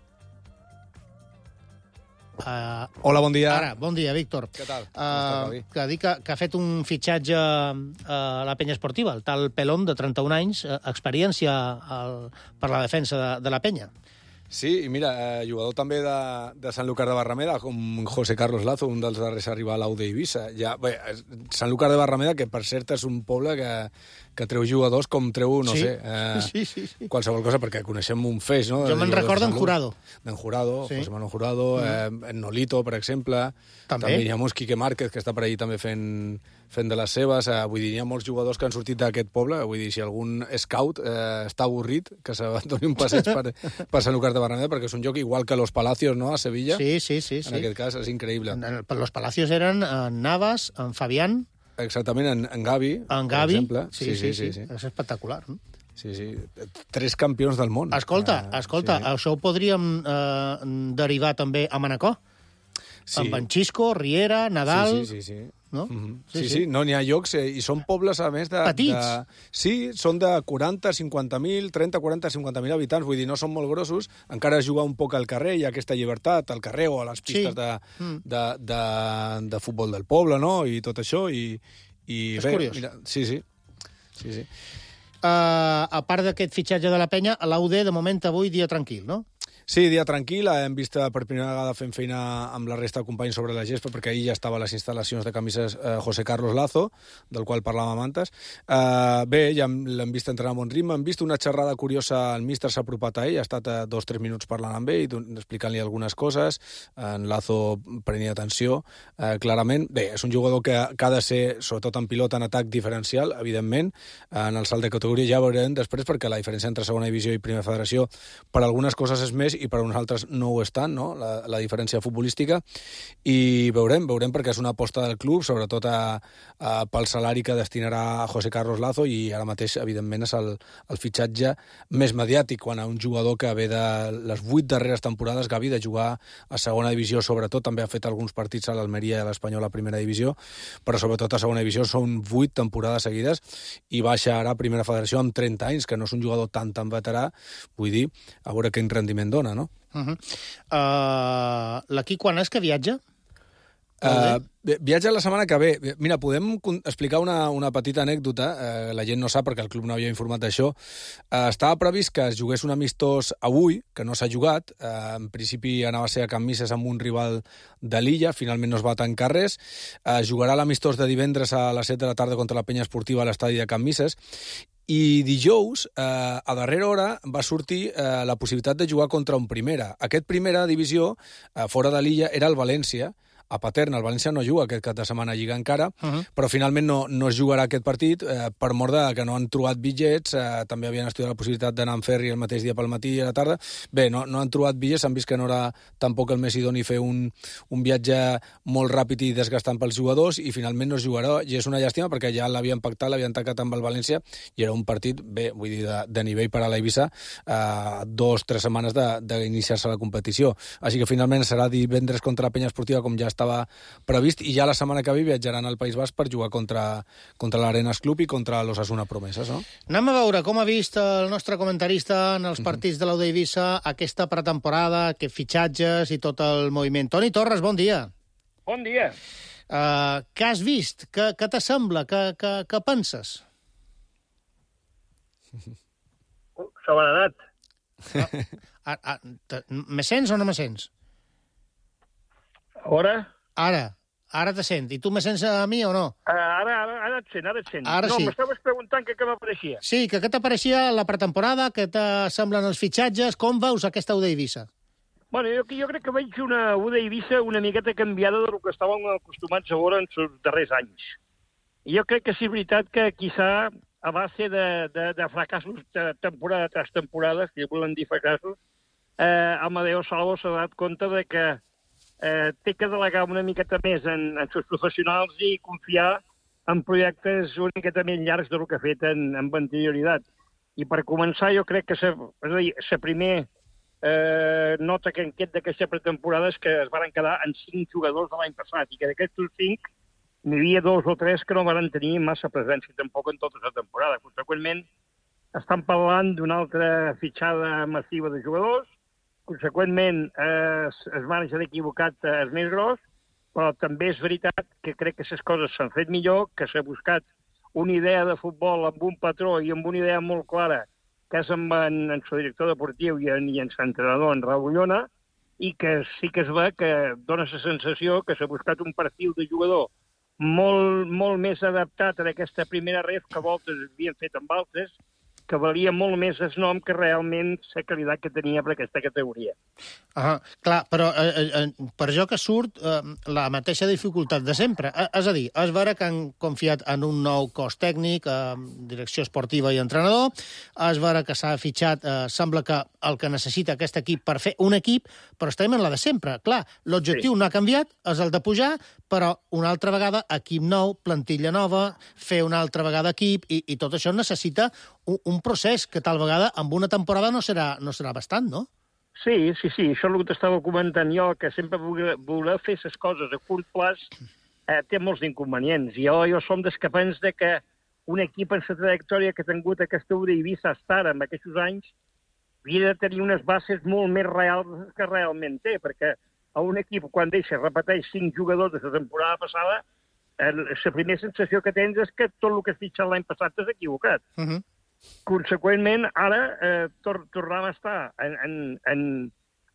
Uh, Hola, bon dia. Ara, bon dia, Víctor. Què tal? Uh, que dic que, que ha fet un fitxatge a la penya esportiva, el tal Pelón, de trenta-un anys, uh, experiència al, per la defensa de, de la penya. Sí, i mira, eh, jugador també de, de Sanlúcar de Barrameda, com José Carlos Lazo, un dels darrers a arribar a l'U d'Eivissa. Ja, bé, Sanlúcar de Barrameda, que per cert és un poble que, que treu jugadors com treu, no sí. sé, eh, sí, sí, sí. qualsevol cosa, perquè coneixem un feix, no? Jo me'n recordo en Jurado. D'en Jurado, sí. José Manuel Jurado, mm. eh, en Nolito, per exemple. També. També hi ha molts Quique Márquez, que està per allà també fent, fent de les seves. Eh, vull dir, hi ha molts jugadors que han sortit d'aquest poble. Vull dir, si algun scout eh, està avorrit, que se doni un passeig per, per Sanlúcar de Barrameda, perquè és un lloc igual que Los Palacios, no?, a Sevilla. Sí, sí, sí. En sí. aquest cas és increïble. En, en, los Palacios eren en Navas, en Fabián... Exactament, en, en Gavi, en Gavi, per exemple. Sí, sí, sí, sí, sí. És espectacular. No? Sí, sí. Tres campions del món. Escolta, uh, escolta, sí. Això ho podríem eh, derivar també a Manacor. Sí. Amb en Xisco, Riera, Nadal... Sí, sí, sí. sí. No? Mm-hmm. Sí, sí, sí, no n'hi ha llocs, eh, i són pobles, a més, de... Petits. De... Sí, són de quaranta, cinquanta mil, trenta, quaranta, cinquanta mil habitants, vull dir, no són molt grossos, encara es juga un poc al carrer, hi ha aquesta llibertat, al carrer o a les pistes sí. de, mm. de, de, de futbol del poble, no?, i tot això, i... i és bé, curiós. Mira, sí, sí. sí, sí. Uh, a part d'aquest fitxatge de la penya, a l'U D, de moment, avui, dia tranquil, no? Sí, dia tranquil, hem vist per primera vegada fent feina amb la resta de companys sobre la gespa, perquè ahir ja estava a les instal·lacions de camises eh, José Carlos Lazo, del qual parlàvem antes. Eh, bé, ja l'hem vist entrenar a bon ritme, hem vist una xerrada curiosa, el míster s'ha apropat a ell, ha estat eh, dos o tres minuts parlant amb ell, explicant-li algunes coses, en Lazo prenia atenció, eh, clarament. Bé, és un jugador que, que ha de ser, sobretot en pilota, en atac diferencial, evidentment, en el salt de categoria ja veurem després, perquè la diferència entre segona divisió i primera federació per algunes coses és més i per unes altres no ho és tant, no? La, la diferència futbolística, i veurem, veurem perquè és una aposta del club, sobretot a, a, pel salari que destinarà a José Carlos Lazo, i ara mateix, evidentment, és el, el fitxatge més mediàtic quan a un jugador que ve de les vuit darreres temporades, Gavi, de jugar a segona divisió, sobretot, també ha fet alguns partits a l'Almeria i a l'Espanyol a primera divisió, però sobretot a segona divisió són vuit temporades seguides, i baixa ara a primera federació amb trenta anys, que no és un jugador tan tan veterà, vull dir, a veure quin rendiment dona, no? Uh -huh. uh, L'equip quan és que viatja? Uh, viatja la setmana que ve. Mira, podem explicar una, una petita anècdota, uh, la gent no sap perquè el club no havia informat d'això. Uh, estava previst que es jugués un amistós avui, que no s'ha jugat. Uh, en principi anava a ser a Can Misses amb un rival de l'Illa, finalment no es va tancar res. Uh, jugarà l'amistós de divendres a les set de la tarda contra la Penya Esportiva a l'estadi de Can Misses. I dijous, eh, a darrera hora, va sortir eh, la possibilitat de jugar contra un primera. Aquest primera divisió, eh, fora de l'Illa, era el València, a Paterna. El València no juga aquest cap de setmana a Lliga encara, uh -huh. però finalment no, no es jugarà aquest partit eh, per mort de que no han trobat bitllets, eh, també havien estudiat la possibilitat d'anar en ferri el mateix dia pel matí i a la tarda. Bé, no, no han trobat bitllets, han vist que no era tampoc el més idoni fer un, un viatge molt ràpid i desgastant pels jugadors, i finalment no es jugarà, i és una llàstima perquè ja l'havien pactat, l'havien tancat amb el València, i era un partit, bé, vull dir, de, de nivell per a l'Eivissa, eh, dos, tres setmanes d'iniciar-se la competició. Així que finalment serà divendres contra la Penya Esportiva, com ja està estava previst, i ja la setmana que ve viatjaran al País Basc per jugar contra, contra l'Arenas Club i contra l'Osasuna Promeses, no? Anem a veure com ha vist el nostre comentarista en els partits de l'U D Eivissa aquesta pretemporada, aquests fitxatges i tot el moviment. Toni Torres, bon dia. Bon dia. Uh, què has vist? Què, què t'assembla? Què, què, què penses? Se m'ha anat. Ah, ah, me sents o no me sents? Ara? Ara. Ara te sent. I tu me sents a mi o no? Uh, ara, ara, ara et sent, ara et sent. Ara no, sí. m'estaves preguntant que què m'apareixia. Sí, que què t'apareixia la pretemporada, què t'assemblen els fitxatges, com veus aquesta U D Eivissa? Bueno, jo, jo crec que veig una U D Eivissa una miqueta canviada del que estàvem acostumats a veure en els darrers anys. I jo crec que sí és veritat que quizà a base de, de, de fracassos de temporada tras temporada, si volen dir fracassos, eh, Amadeo Salvo s'ha donat compte de que eh, té que delegar una miqueta més en, en els professionals i confiar en projectes una miqueta més llargs del que ha fet en, en anterioritat. I per començar, jo crec que la primer eh, nota que en aquest d'aquesta pretemporada és que es van quedar en cinc jugadors de l'any passat i que d'aquests cinc n'hi havia dos o tres que no van tenir massa presència tampoc en tota la temporada. Conseqüentment, estan parlant d'una altra fitxada massiva de jugadors. Conseqüentment, eh, es marge d'equivocat és més gros, però també és veritat que crec que les coses s'han fet millor, que s'ha buscat una idea de futbol amb un patró i amb una idea molt clara, que és amb en, en el director deportiu i en, i en l'entrenador, en Raúl Llona, i que sí que es ve que dona la sensació que s'ha buscat un perfil de jugador molt, molt més adaptat a aquesta primera ref que voltes havien fet amb altres, que valia molt més el nom que realment la qualitat que tenia per aquesta categoria. Ah, clar, però eh, eh, per jo que surt eh, la mateixa dificultat de sempre. Eh, és a dir, és vera que han confiat en un nou cos tècnic, eh, direcció esportiva i entrenador, és vera que s'ha fitxat, eh, sembla que el que necessita aquest equip per fer un equip, però estem en la de sempre. Clar, l'objectiu sí. no ha canviat, és el de pujar, però una altra vegada equip nou, plantilla nova, fer una altra vegada equip, i, i tot això necessita un, un procés que tal vegada amb una temporada no serà, no serà bastant, no? Sí, sí, sí, això és el que t'estava comentant jo, que sempre voler, voler fer les coses a curt plaç eh, té molts inconvenients. Jo, jo som dels que pens de que un equip en la trajectòria que ha tingut aquesta U D Eivissa estar en aquests anys havia de tenir unes bases molt més reals que realment té, perquè a un equip, quan deixa, repeteix, cinc jugadors de la temporada passada, eh, la primera sensació que tens és que tot el que has fitxat l'any passat t'has equivocat. Uh -huh. Conseqüentment, ara eh, tor tornem a estar en, en, en,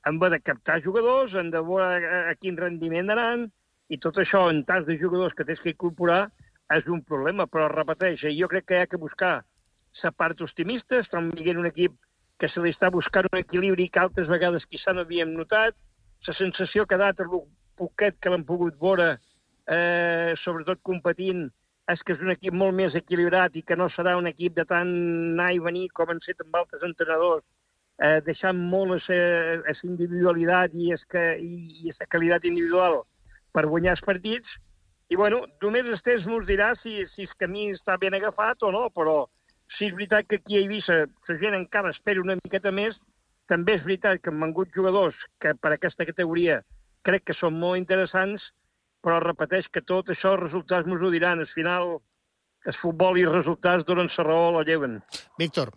han de captar jugadors, han de veure a, a quin rendiment anaran, i tot això, en tas de jugadors que tens que incorporar, és un problema, però repeteix, jo crec que hi ha que buscar la part optimista, estem veient un equip que se li està buscant un equilibri que altres vegades quizà no havíem notat, la sensació que ha dat el poquet que l'han pogut veure, eh, sobretot competint, és que és un equip molt més equilibrat i que no serà un equip de tant anar i venir com han set amb altres entrenadors, eh, deixant molt la individualitat i la qualitat individual per guanyar els partits. I, bueno, només el temps ens dirà si, si el camí està ben agafat o no, però si és veritat que aquí a Eivissa la gent encara espera una miqueta més, també és veritat que han vengut jugadors que per aquesta categoria crec que són molt interessants, però repeteix que tot això, els resultats ens ho diran. Al final, el futbol i els resultats donen la raó o la lleven. Víctor.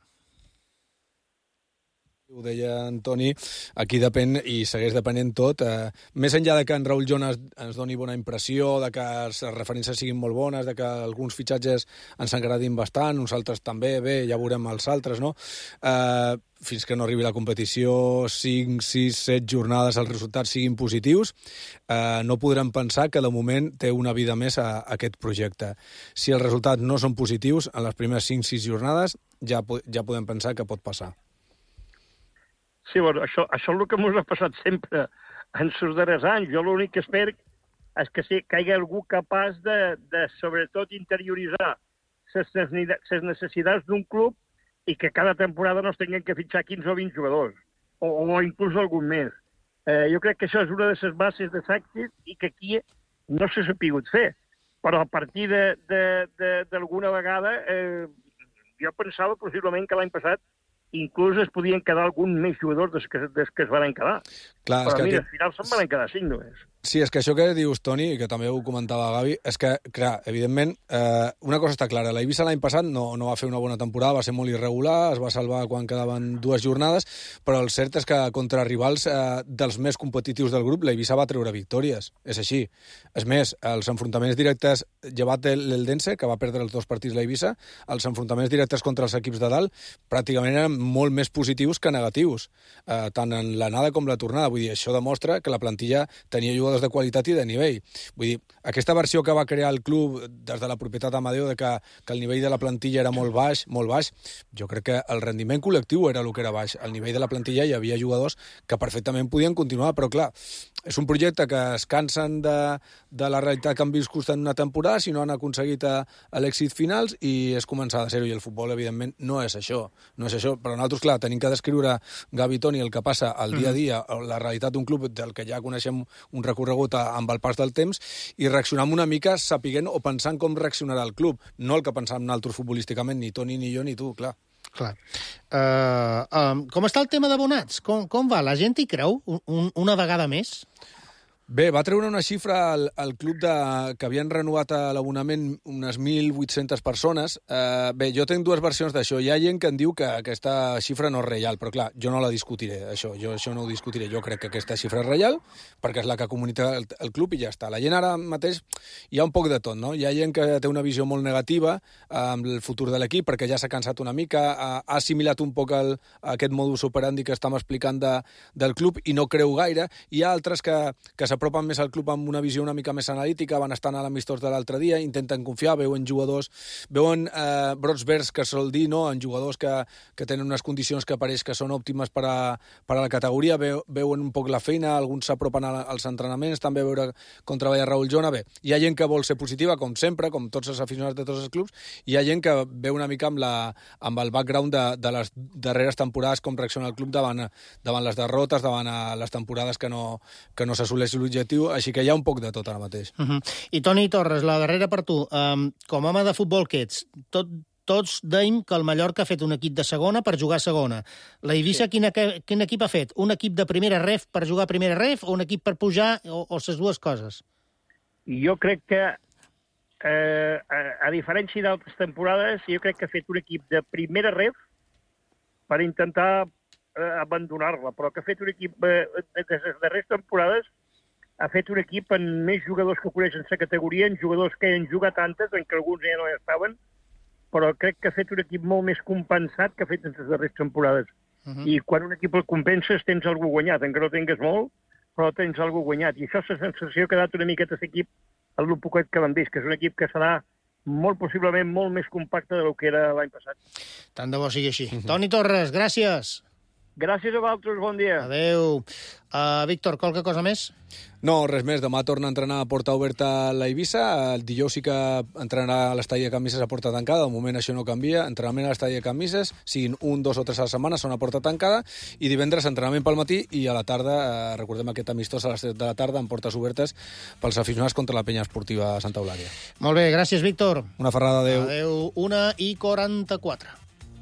Ho deia Antoni, aquí depèn i segueix depenent tot. Eh, més enllà de que en Raül Jonas ens doni bona impressió, de que les referències siguin molt bones, de que alguns fitxatges ens agradin bastant, uns altres també, bé, ja veurem els altres, no? Eh, fins que no arribi la competició, cinc, sis, set jornades, els resultats siguin positius, eh, no podrem pensar que de moment té una vida més a, a aquest projecte. Si els resultats no són positius, en les primeres cinc, sis jornades ja, ja podem pensar que pot passar. Sí, bueno, això, això és el que ens ha passat sempre en els darrers anys. Jo l'únic que espero és que, sí, que hi hagi algú capaç de, de sobretot, interioritzar les necessitats d'un club i que cada temporada no es tinguin que fitxar quinze o vint jugadors, o, o inclús algun més. Eh, jo crec que això és una de les bases de l'èxit i que aquí no s'ha sapigut fer. Però a partir d'alguna vegada, eh, jo pensava possiblement que l'any passat inclús es podien quedar algun més jugadors des que, des que es van quedar. Clar, però mira, aquest... al final se'n van quedar cinc només. Sí, és que això que dius, Toni, i que també ho comentava Gavi, és que, clar, evidentment, eh, una cosa està clara. La Eivissa l'any passat no, no va fer una bona temporada, va ser molt irregular, es va salvar quan quedaven dues jornades, però el cert és que contra rivals eh, dels més competitius del grup, la Eivissa va treure victòries. És així. És més, els enfrontaments directes, llevat l'Eldense, que va perdre els dos partits la Eivissa, els enfrontaments directes contra els equips de dalt pràcticament eren molt més positius que negatius, eh, tant en l'anada com la tornada. Vull dir, això demostra que la plantilla tenia jugadors de qualitat i de nivell. Vull dir, aquesta versió que va crear el club des de la propietat Amadeo de que, que el nivell de la plantilla era molt baix, molt baix, jo crec que el rendiment col·lectiu era el que era baix. Al nivell de la plantilla hi havia jugadors que perfectament podien continuar, però clar, és un projecte que es cansen de, de la realitat que han viscut en una temporada si no han aconseguit a, a l'èxit finals i és començar de zero, i el futbol, evidentment, no és això. No és això, però nosaltres, clar, tenim que descriure, Gavi, Toni, el que passa al dia a dia, la realitat d'un club del que ja coneixem un recorregut amb el pas del temps i reaccionar una mica sapiguent o pensant com reaccionarà el club, no el que pensàvem nosaltres futbolísticament, ni Toni, ni jo, ni tu, clar. Clar. Uh, um, com està el tema d'abonats? Com, com va? La gent hi creu un, una vegada més? Bé, va treure una xifra al, al club de, que havien renovat l'abonament unes mil vuit-centes persones. Eh, bé, jo tinc dues versions d'això. Hi ha gent que em diu que aquesta xifra no és real, però clar, jo no la discutiré, això. Jo això no ho discutiré. Jo crec que aquesta xifra és real, perquè és la que comunica el, el club i ja està. La gent ara mateix hi ha un poc de tot, no? Hi ha gent que té una visió molt negativa amb el futur de l'equip, perquè ja s'ha cansat una mica, ha, ha assimilat un poc el, aquest modus operandi que estem explicant de, del club i no creu gaire. Hi ha altres que, que s'apropen més al club amb una visió una mica més analítica, van estar a l'amistós de l'altre dia, intenten confiar, veuen jugadors, veuen eh, brots verds que sol dir, no?, en jugadors que, que tenen unes condicions que pareix que són òptimes per a, per a la categoria, Ve, veuen un poc la feina, alguns s'apropen als entrenaments, també veure com treballa Raül Jonas. Bé, hi ha gent que vol ser positiva, com sempre, com tots els aficionats de tots els clubs, i hi ha gent que veu una mica amb, la, amb el background de, de les darreres temporades, com reacciona el club davant, davant les derrotes, davant les temporades que no, que no s'assoleix l'objectiu, així que hi ha un poc de tot ara mateix. Uh -huh. I Toni Torres, la darrera per tu. Um, com a home de futbol que ets, tot, tots deim que el Mallorca ha fet un equip de segona per jugar a segona. La Eivissa, sí. quin, quin equip ha fet? Un equip de primera ref per jugar a primera ref o un equip per pujar o, o les dues coses? Jo crec que, eh, a, a diferència d'altres temporades, jo crec que ha fet un equip de primera ref per intentar eh, abandonar-la, però que ha fet un equip eh, de les darreres temporades ha fet un equip amb més jugadors que coneixen la categoria, en jugadors que han jugat antes, en què alguns ja no hi estaven, però crec que ha fet un equip molt més compensat que ha fet en les darreres temporades. Uh-huh. I quan un equip el compenses tens algú guanyat, encara no tingues molt, però tens algú guanyat. I això és la sensació que ha dat una miqueta aquest equip al grup poquet que l'han vist, que és un equip que serà molt possiblement molt més compacte del que era l'any passat. Tant de bo sigui així. Uh-huh. Toni Torres, gràcies. Gràcies a vosaltres, bon dia. Adéu. Uh, Víctor, qualque cosa més? No, res més. Demà torna a entrenar a porta oberta a la Eivissa. El dijous sí que entrenarà a l'estadi de Can Misses a porta tancada. De moment això no canvia. Entrenament a l'estadi de Can Misses, siguin un, dos o tres a la setmana, són a porta tancada. I divendres entrenament pel matí i a la tarda, eh, recordem aquest amistós a les set de la tarda, amb portes obertes pels aficionats contra la penya esportiva Santa Eulàlia. Molt bé, gràcies, Víctor. Una ferrada, adéu. Adéu, una i quaranta-quatre.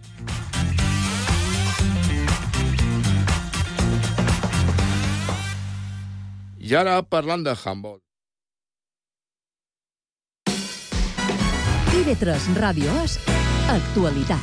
I ara parlant de handball. I ve tres Radio As, actualitat.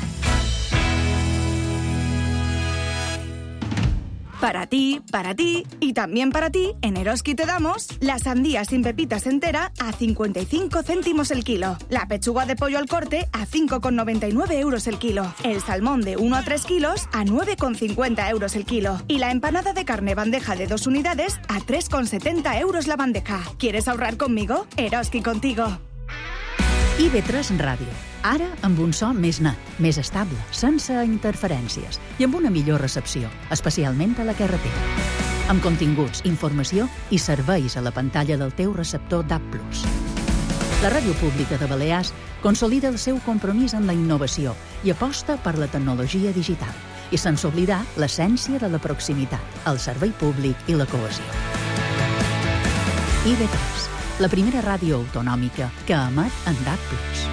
Para ti, para ti y también para ti, en Eroski te damos la sandía sin pepitas entera a cincuenta y cinco céntimos el kilo, la pechuga de pollo al corte a cinco con noventa y nueve euros el kilo, el salmón de uno a tres kilos a nueve con cincuenta euros el kilo y la empanada de carne bandeja de dos unidades a tres con setenta euros la bandeja. ¿Quieres ahorrar conmigo? Eroski contigo. I ve tres Ràdio. Ara amb un so més net, més estable, sense interferències i amb una millor recepció, especialment a la carretera. Amb continguts, informació i serveis a la pantalla del teu receptor D A B plus. La ràdio pública de Balears consolida el seu compromís amb la innovació i aposta per la tecnologia digital i sense oblidar l'essència de la proximitat, el servei públic i la cohesió. I ve tres, la primera ràdio autonòmica que emet en D A B plus.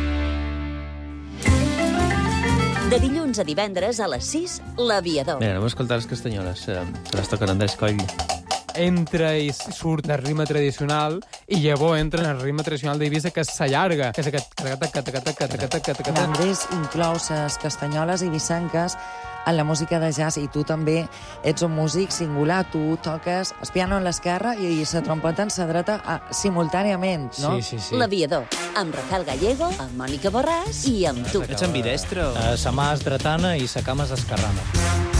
De dilluns a divendres a les sis, L'Aviador. Bé, anem a escoltar les castanyoles, se les toquen Andrés Coll. Entra i surt el ritme tradicional i llavors entra en el ritme tradicional d'Eivissa, que s'allarga, que és aquest... Andrés inclou les castanyoles eivissenques en la música de jazz i tu també ets un músic singular, tu toques el piano en l'esquerra i la trompeta en la dreta simultàniament, no? Sí, sí, sí. L'Aviador, amb Rafael Gallego, amb Mònica Borràs i amb tu. Ets ambidestre? Uh, sa mà és dretana i sa cama és esquerrana.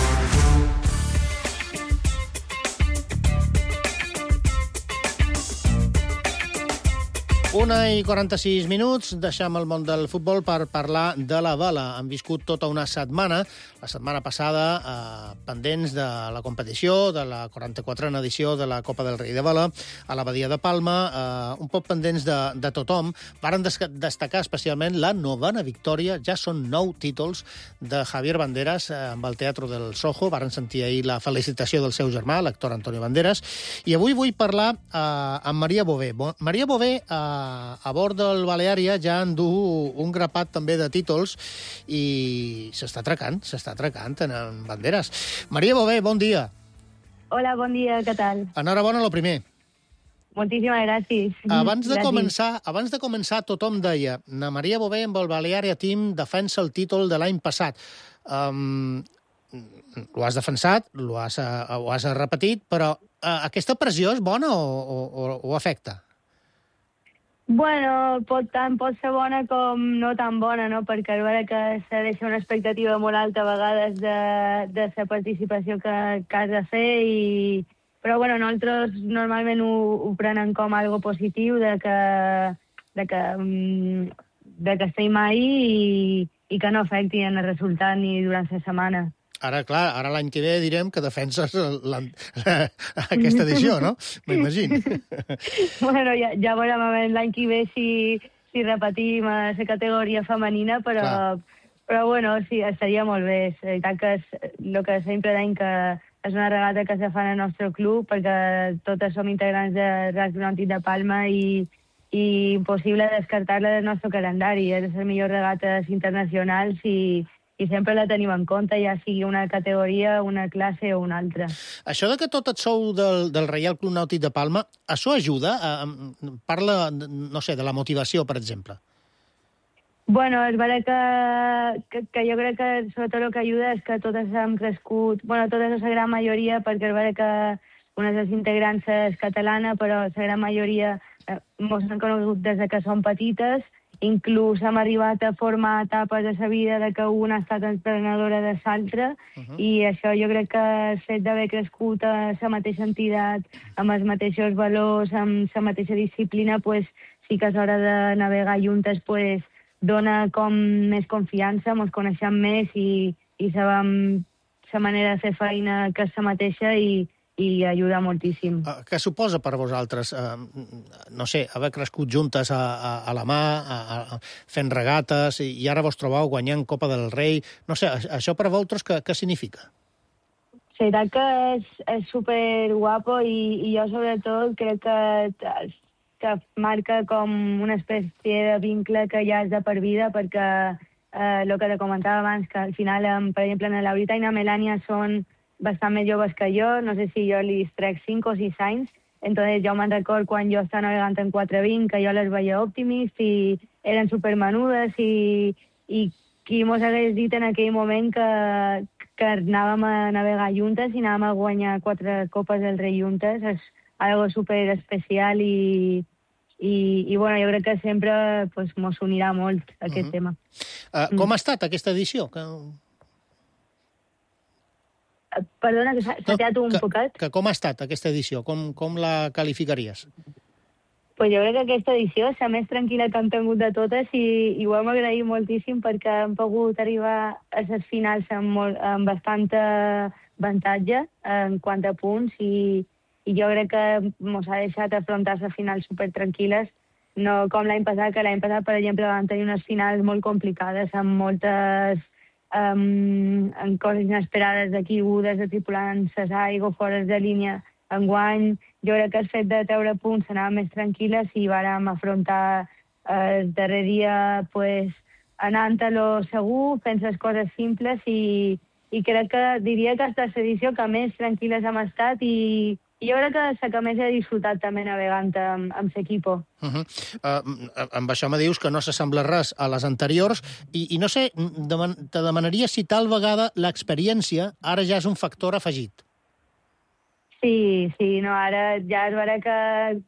Una i quaranta-sis minuts, deixem el món del futbol per parlar de la vela. Han viscut tota una setmana, la setmana passada, eh, pendents de la competició, de la quaranta-quatrena edició de la Copa del Rei de Vela, a la Badia de Palma, eh, un poc pendents de, de tothom. Varen des destacar especialment la novena victòria, ja són nou títols de Javier Banderas eh, amb el Teatro del Soho. Varen sentir ahir la felicitació del seu germà, l'actor Antonio Banderas. I avui vull parlar eh, amb Maria Bové. Maria Bové, eh, a bord del Baleària ja en du un grapat també de títols i s'està atracant, s'està atracant en Banderas. Maria Bové, bon dia. Hola, bon dia, què tal? Enhorabona, lo primer. Moltíssimes gràcies. Abans de, gràcies. començar, abans de començar, tothom deia na Maria Bové amb el Baleària Team defensa el títol de l'any passat. Um, ho has defensat, ho has, ho has repetit, però uh, aquesta pressió és bona o, o, o afecta? Bueno, pot, tant pot ser bona com no tan bona, no? Perquè a veure que se deixa una expectativa molt alta a vegades de, de la participació que, que has de fer, i... però bueno, nosaltres normalment ho, ho prenen com algo positiu de que, de que, de que estem ahí i, i que no afecti en el resultat ni durant la setmana. Ara, clar, ara l'any que ve direm que defenses aquesta edició, no? M'imagino. Bueno, ja, ja veurem l'any que ve si, si repetim a la categoria femenina, però, però bueno, sí, estaria molt bé. És veritat que és el que sempre deim, que és una regata que se fa en el nostre club, perquè totes som integrants de Rugby Nàutic de Palma i, i impossible descartar-la del nostre calendari. És les millors regates internacionals i i sempre la tenim en compte, ja sigui una categoria, una classe o una altra. Això de que tot et sou del, del Reial Club Nàutic de Palma, això ajuda? A, parla, no sé, de la motivació, per exemple. Bueno, és vera que, que, que jo crec que sobretot el que ajuda és que totes hem crescut, bueno, totes la gran majoria, perquè és vera que una de les integrants és catalana, però la gran majoria eh, mos han conegut des de que som petites, inclús hem arribat a formar etapes de la vida de que una ha estat entrenadora de l'altra, uh-huh. i això jo crec que el fet d'haver crescut a la mateixa entitat, amb els mateixos valors, amb la mateixa disciplina, pues, sí que a l'hora de navegar juntes pues, dona com més confiança, ens coneixem més i, i sabem la manera de fer feina que és la mateixa i, i ajuda moltíssim. Uh, què suposa per vosaltres, uh, no sé, haver crescut juntes a, a, a la mà, a, a, fent regates, i, i ara vos trobeu guanyant Copa del Rei? No sé, això per vosaltres què, què significa? Serà que és, és super guapo i, i jo sobretot crec que, que marca com una espècie de vincle que ja és de per vida, perquè eh, el que te comentava abans, que al final, per exemple, en Laurita i na Melania són bastant més joves que jo, no sé si jo li trec cinc o sis anys, entonces jo me'n record quan jo estava navegant en quatre vint, que jo les veia Optimist i eren supermenudes i, i qui mos hagués dit en aquell moment que, que anàvem a navegar juntes i anàvem a guanyar quatre copes del Rei juntes, és algo super especial i, i, i bueno, jo crec que sempre pues, mos unirà molt aquest uh-huh. tema. Uh, com ha estat aquesta edició? Que... Perdona, que s'ha teat un que, poquet. Que com ha estat aquesta edició? Com, com la qualificaries? Pues jo crec que aquesta edició és la més tranquil·la que hem tingut de totes i, i ho hem agraït moltíssim perquè hem pogut arribar a les finals amb, molt, amb bastant avantatge en quant a punts i, i jo crec que ens ha deixat afrontar les finals supertranquil·les, no com l'any passat, que l'any passat, per exemple, vam tenir unes finals molt complicades amb moltes Um, en coses inesperades de caigudes de tripulants a l'aigua, fora de línia. Enguany, jo crec que el fet de treure punts anava més tranquil·les i vàrem afrontar el darrer dia pues, anant a lo segur, fent les coses simples i, i crec que diria que aquesta és l'edició que més tranquil·les hem estat i, i jo crec que és la que més he disfrutat també navegant amb, amb l'equipo. Uh-huh. Uh, amb això me dius que no s'assembla res a les anteriors i, i no sé, deman te demanaria si tal vegada l'experiència ara ja és un factor afegit. Sí, sí, no, ara ja és vera que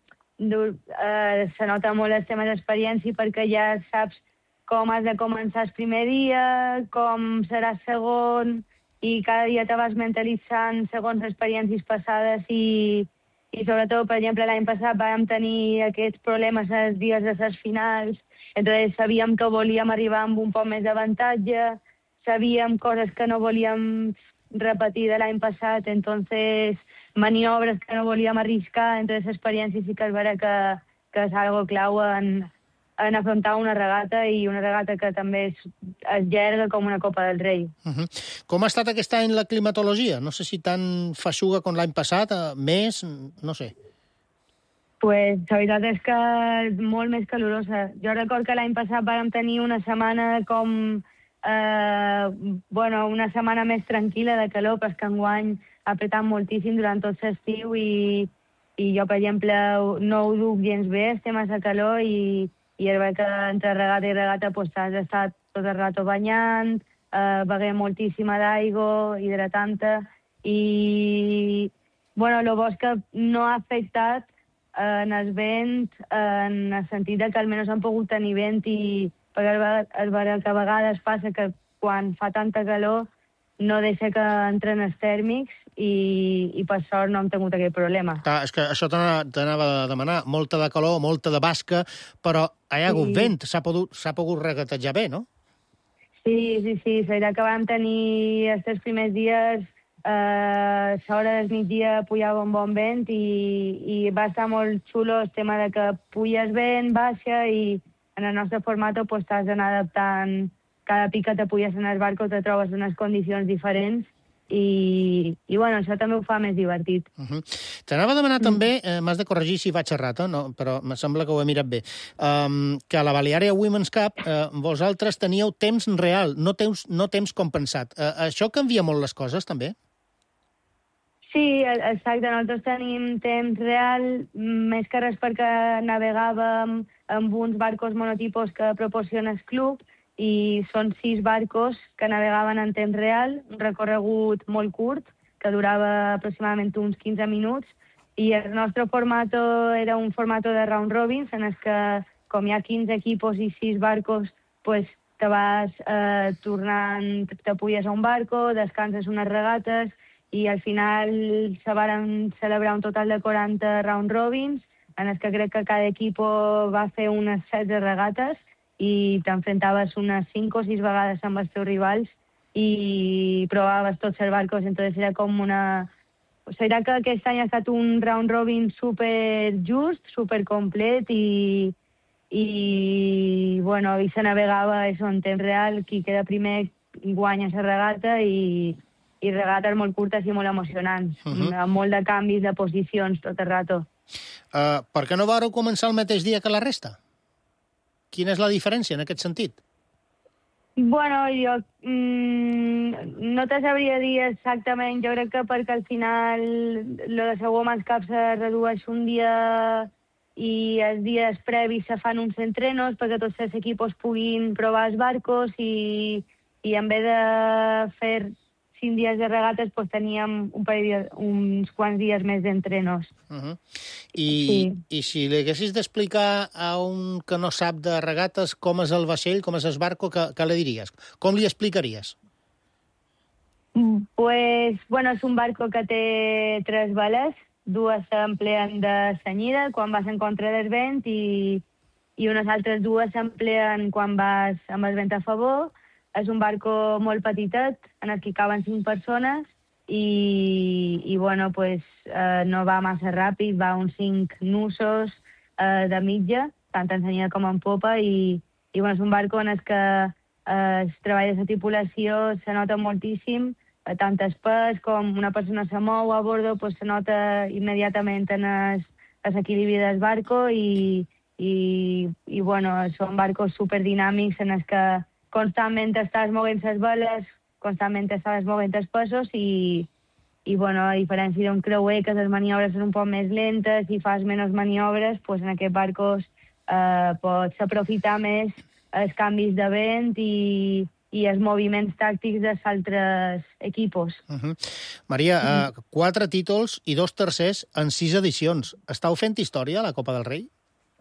uh, se nota molt les temes d'experiència perquè ja saps com has de començar el primer dia, com serà el segon, i cada dia te vas mentalitzant segons experiències passades i, i sobretot, per exemple, l'any passat vam tenir aquests problemes als dies de les finals, entonces sabíem que volíem arribar amb un poc més d'avantatge, sabíem coses que no volíem repetir de l'any passat, entonces maniobres que no volíem arriscar, entonces experiències sí que és vera que, que és algo clau en, en afrontar una regata i una regata que també és, és llarga com una Copa del Rei. Uh-huh. Com ha estat aquest any la climatologia? No sé si tan feixuga com l'any passat, més, no sé. Pues la veritat és que és molt més calorosa. Jo record que l'any passat vam tenir una setmana com... Eh, bueno, una setmana més tranquil·la de calor, però és que enguany ha apretat moltíssim durant tot l'estiu i, i jo, per exemple, no ho duc gens bé, estem massa calor i i és veritat que entre regata i regata pues, has estat tot el rato banyant, eh, beguent moltíssima d'aigua, hidratant-te, i bueno, el bo és que no ha afectat eh, en el vent, en el sentit que almenys han pogut tenir vent i perquè és veritat que a vegades passa que quan fa tanta calor no deixa que entren els tèrmics i, i per sort no hem tingut aquest problema. Clar, és que això t'anava a demanar, molta de calor, molta de basca, però hi ha hagut sí. vent, s'ha pogut, s'ha pogut regatejar bé, no? Sí, sí, sí, la veritat que vam tenir els primers dies, eh, a l'hora del migdia pujava un bon vent i, i va estar molt xulo el tema de que puges vent, baixa i en el nostre format pues, t'has d'anar adaptant. Cada pic que te puges en el barco te trobes en unes condicions diferents i, i bueno, això també ho fa més divertit. Uh-huh. T'anava a demanar mm. també, eh, m'has de corregir si vaig errat, no? Però em sembla que ho he mirat bé, um, que a la Balearia Women's Cup eh, vosaltres teníeu temps real, no temps, no temps compensat. Eh, això canvia molt les coses, també? Sí, exacte. Nosaltres tenim temps real, més que res perquè navegàvem amb uns barcos monotipos que proporciona el club, i són sis barcos que navegaven en temps real, un recorregut molt curt, que durava aproximadament uns quinze minuts, i el nostre format era un format de round robins, en el que com hi ha quinze equipos i sis barcos, pues, te vas eh, tornant, te puies a un barco, descanses unes regates, i al final se van celebrar un total de quaranta round robins, en els que crec que cada equip va fer unes setze regates, i t'enfrontaves unes cinc o sis vegades amb els teus rivals, i provaves tots els barcos, entonces era com una... Serà que aquest any ha estat un round robin super just, super complet, i, i, bueno, i se navegava això en temps real, qui queda primer guanya la regata, i, i regates molt curtes i molt emocionants, uh -huh. amb molt de canvis de posicions tot el rato. Uh, per què no vareu començar el mateix dia que la resta? Quina és la diferència en aquest sentit? Bueno, jo mmm, no te sabria dir exactament. Jo crec que perquè al final lo de la Women's Cup se redueix un dia i els dies previs se fan uns entrenos perquè tots els equipos puguin provar els barcos, i, i en vez de fer cinc dies de regates, pues teníem un parell de, uns quants dies més d'entrenos. Uh -huh. I, sí. I si li haguessis d'explicar a un que no sap de regates com és el vaixell, com és el barco, què, què li diries? Com li explicaries? Pues, bueno, és un barco que té tres veles, dues s'empleen de senyida quan vas en contra del vent, i, i unes altres dues s'empleen quan vas amb el vent a favor. És un barco molt petitet, en el que caben cinc persones, i, i bueno, pues, eh, no va massa ràpid, va uns cinc nusos eh, de mitja, tant en senyida com en popa, i, i bueno, és un barco en el que eh, el treball de la tripulació se nota moltíssim, eh, tant el pes com una persona se mou a bordo, pues, se nota immediatament en l'equilibri del barco, i, i, i bueno, són barcos superdinàmics en els que constantment estàs movent les veles, constantment estàs movent els pesos, i, i bueno, a diferència d'un creuer, que les maniobres són un poc més lentes i fas menys maniobres, pues en aquests barcos eh, pots aprofitar més els canvis de vent i, i els moviments tàctics dels altres equipos. Uh -huh. Maria, uh -huh. uh, quatre títols i dos tercers en sis edicions. Estàu fent història a la Copa del Rei?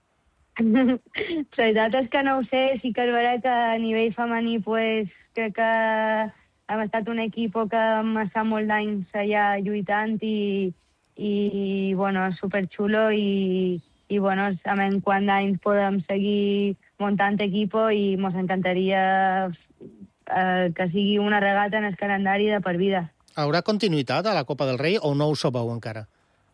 La veritat és que no ho sé, sí que és vera que a nivell femení pues, crec que hem estat un equip que hem estat molt d'anys allà lluitant, i, i bueno, és superxulo, i, i bueno, en quant d'anys podem seguir muntant equip, i ens encantaria eh, que sigui una regata en el calendari de per vida. Haurà continuïtat a la Copa del Rei o no ho sabeu encara?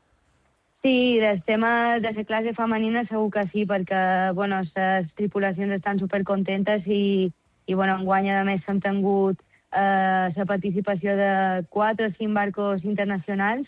Sí, del tema de la classe femenina segur que sí, perquè bueno, les tripulacions estan supercontentes, i, i bueno, enguany a més s'han tingut eh, la participació de quatre o cinc barcos internacionals,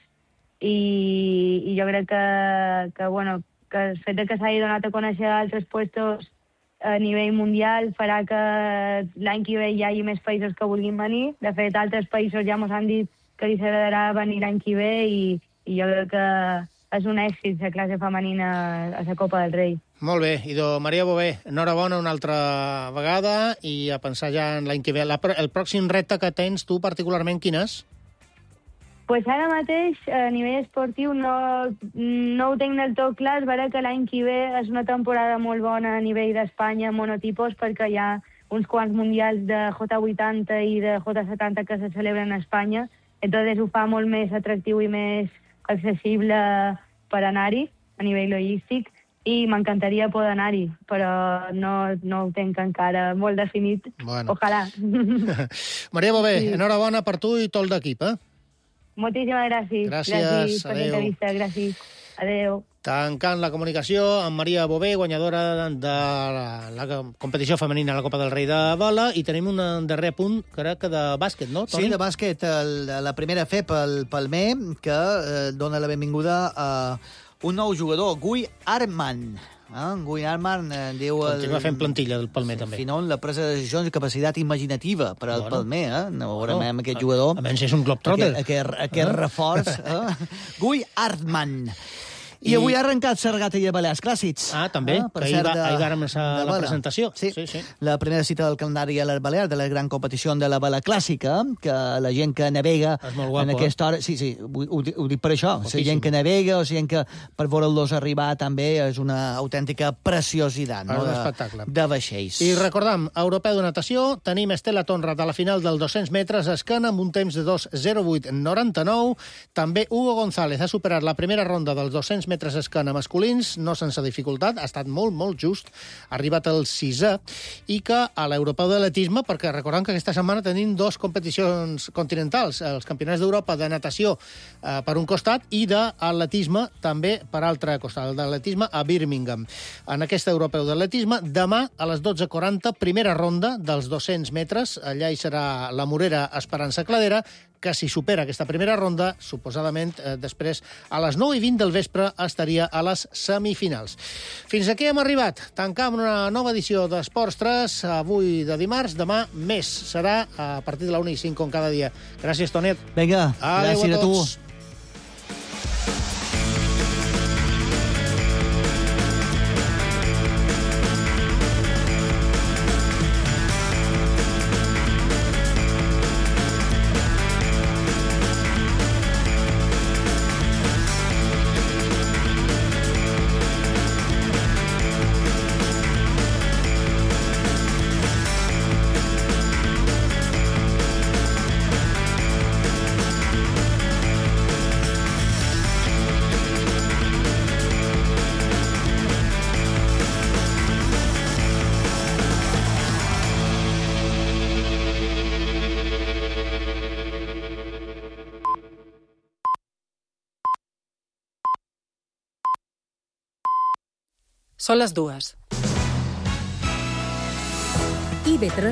i, i jo crec que, que, bueno, que el fet que s'hagi donat a conèixer altres puestos a nivell mundial farà que l'any que ve hi hagi més països que vulguin venir. De fet, altres països ja ens han dit que li agradarà venir l'any que ve, i, i jo crec que és un èxit la classe femenina a la Copa del Rei. Molt bé, idò Maria Bové, enhorabona una altra vegada, i a pensar ja en l'any que ve. La, el pròxim repte que tens tu particularment, quin és? Pues ara mateix, a nivell esportiu, no, no ho tinc del tot clar. És vera que l'any que ve és una temporada molt bona a nivell d'Espanya, monotipos, perquè hi ha uns quants mundials de J vuitanta i de J setanta que se celebren a Espanya, entonces ho fa molt més atractiu i més accessible per anar-hi a nivell logístic, i m'encantaria poder anar-hi, però no, no ho tinc encara molt definit. Bueno. Ojalà. Maria Bové, sí. Enhorabona per tu i tot l'equip, eh? Moltíssimes gràcies. Gràcies, gràcies per adéu. l'entrevista, gràcies. Adéu. Tancant la comunicació amb Maria Bové, guanyadora de la, la competició femenina a la Copa del Rei de Vela, i tenim un darrer punt, crec que de bàsquet, no, Toni? Sí, de bàsquet. El, la primera fe pel Palmer, que eh, dona la benvinguda a un nou jugador, Guy Arman. Eh? Guy Arman eh, diu... Continua fent plantilla del Palmer, també. Finalment, la presa de decisions i capacitat imaginativa per al bueno. Palmer, eh? No veurem bueno, aquest jugador. A menys és un globetrotter. Aquest, aquest, aquest eh? reforç. Eh? Guy Arman. I, I avui ha arrencat la regata de Balears Clàssics. Ah, també, ah, que ahir, va, ahir vàrem a la presentació. Sí. sí, sí. La primera cita del calendari a les Balears, de la gran competició de la vela clàssica, que la gent que navega guapo, en aquesta hora... Sí, sí, ho, ho, ho dic per això. La gent que navega, o gent que per veure-los arribar també és una autèntica preciositat, no? Un de, espectacle. De vaixells. I recordam, europeu de natació, tenim Estela Tonrat a la final del dos-cents metres a escana amb un temps de dos zero vuit noranta-nou. També Hugo González ha superat la primera ronda dels dos-cents metres a escana masculins, no sense dificultat, ha estat molt, molt just, ha arribat al sisè, i que a l'europeu d'atletisme, perquè recordem que aquesta setmana tenim dos competicions continentals, els campionats d'Europa de natació eh, per un costat i d'atletisme també per altre costat, el d'atletisme a Birmingham. En aquest europeu d'atletisme, demà a les dotze quaranta, primera ronda dels dos-cents metres, allà hi serà la Morera Esperança Cladera, que si supera aquesta primera ronda, suposadament eh, després a les nou i vint del vespre estaria a les semifinals. Fins aquí hem arribat. Tancam una nova edició d'Esports tres, avui de dimarts, demà més. Serà a partir de la una i cinc, com cada dia. Gràcies, Tonet. Vinga, adéu gràcies a, a tu. Són les dues. I V tres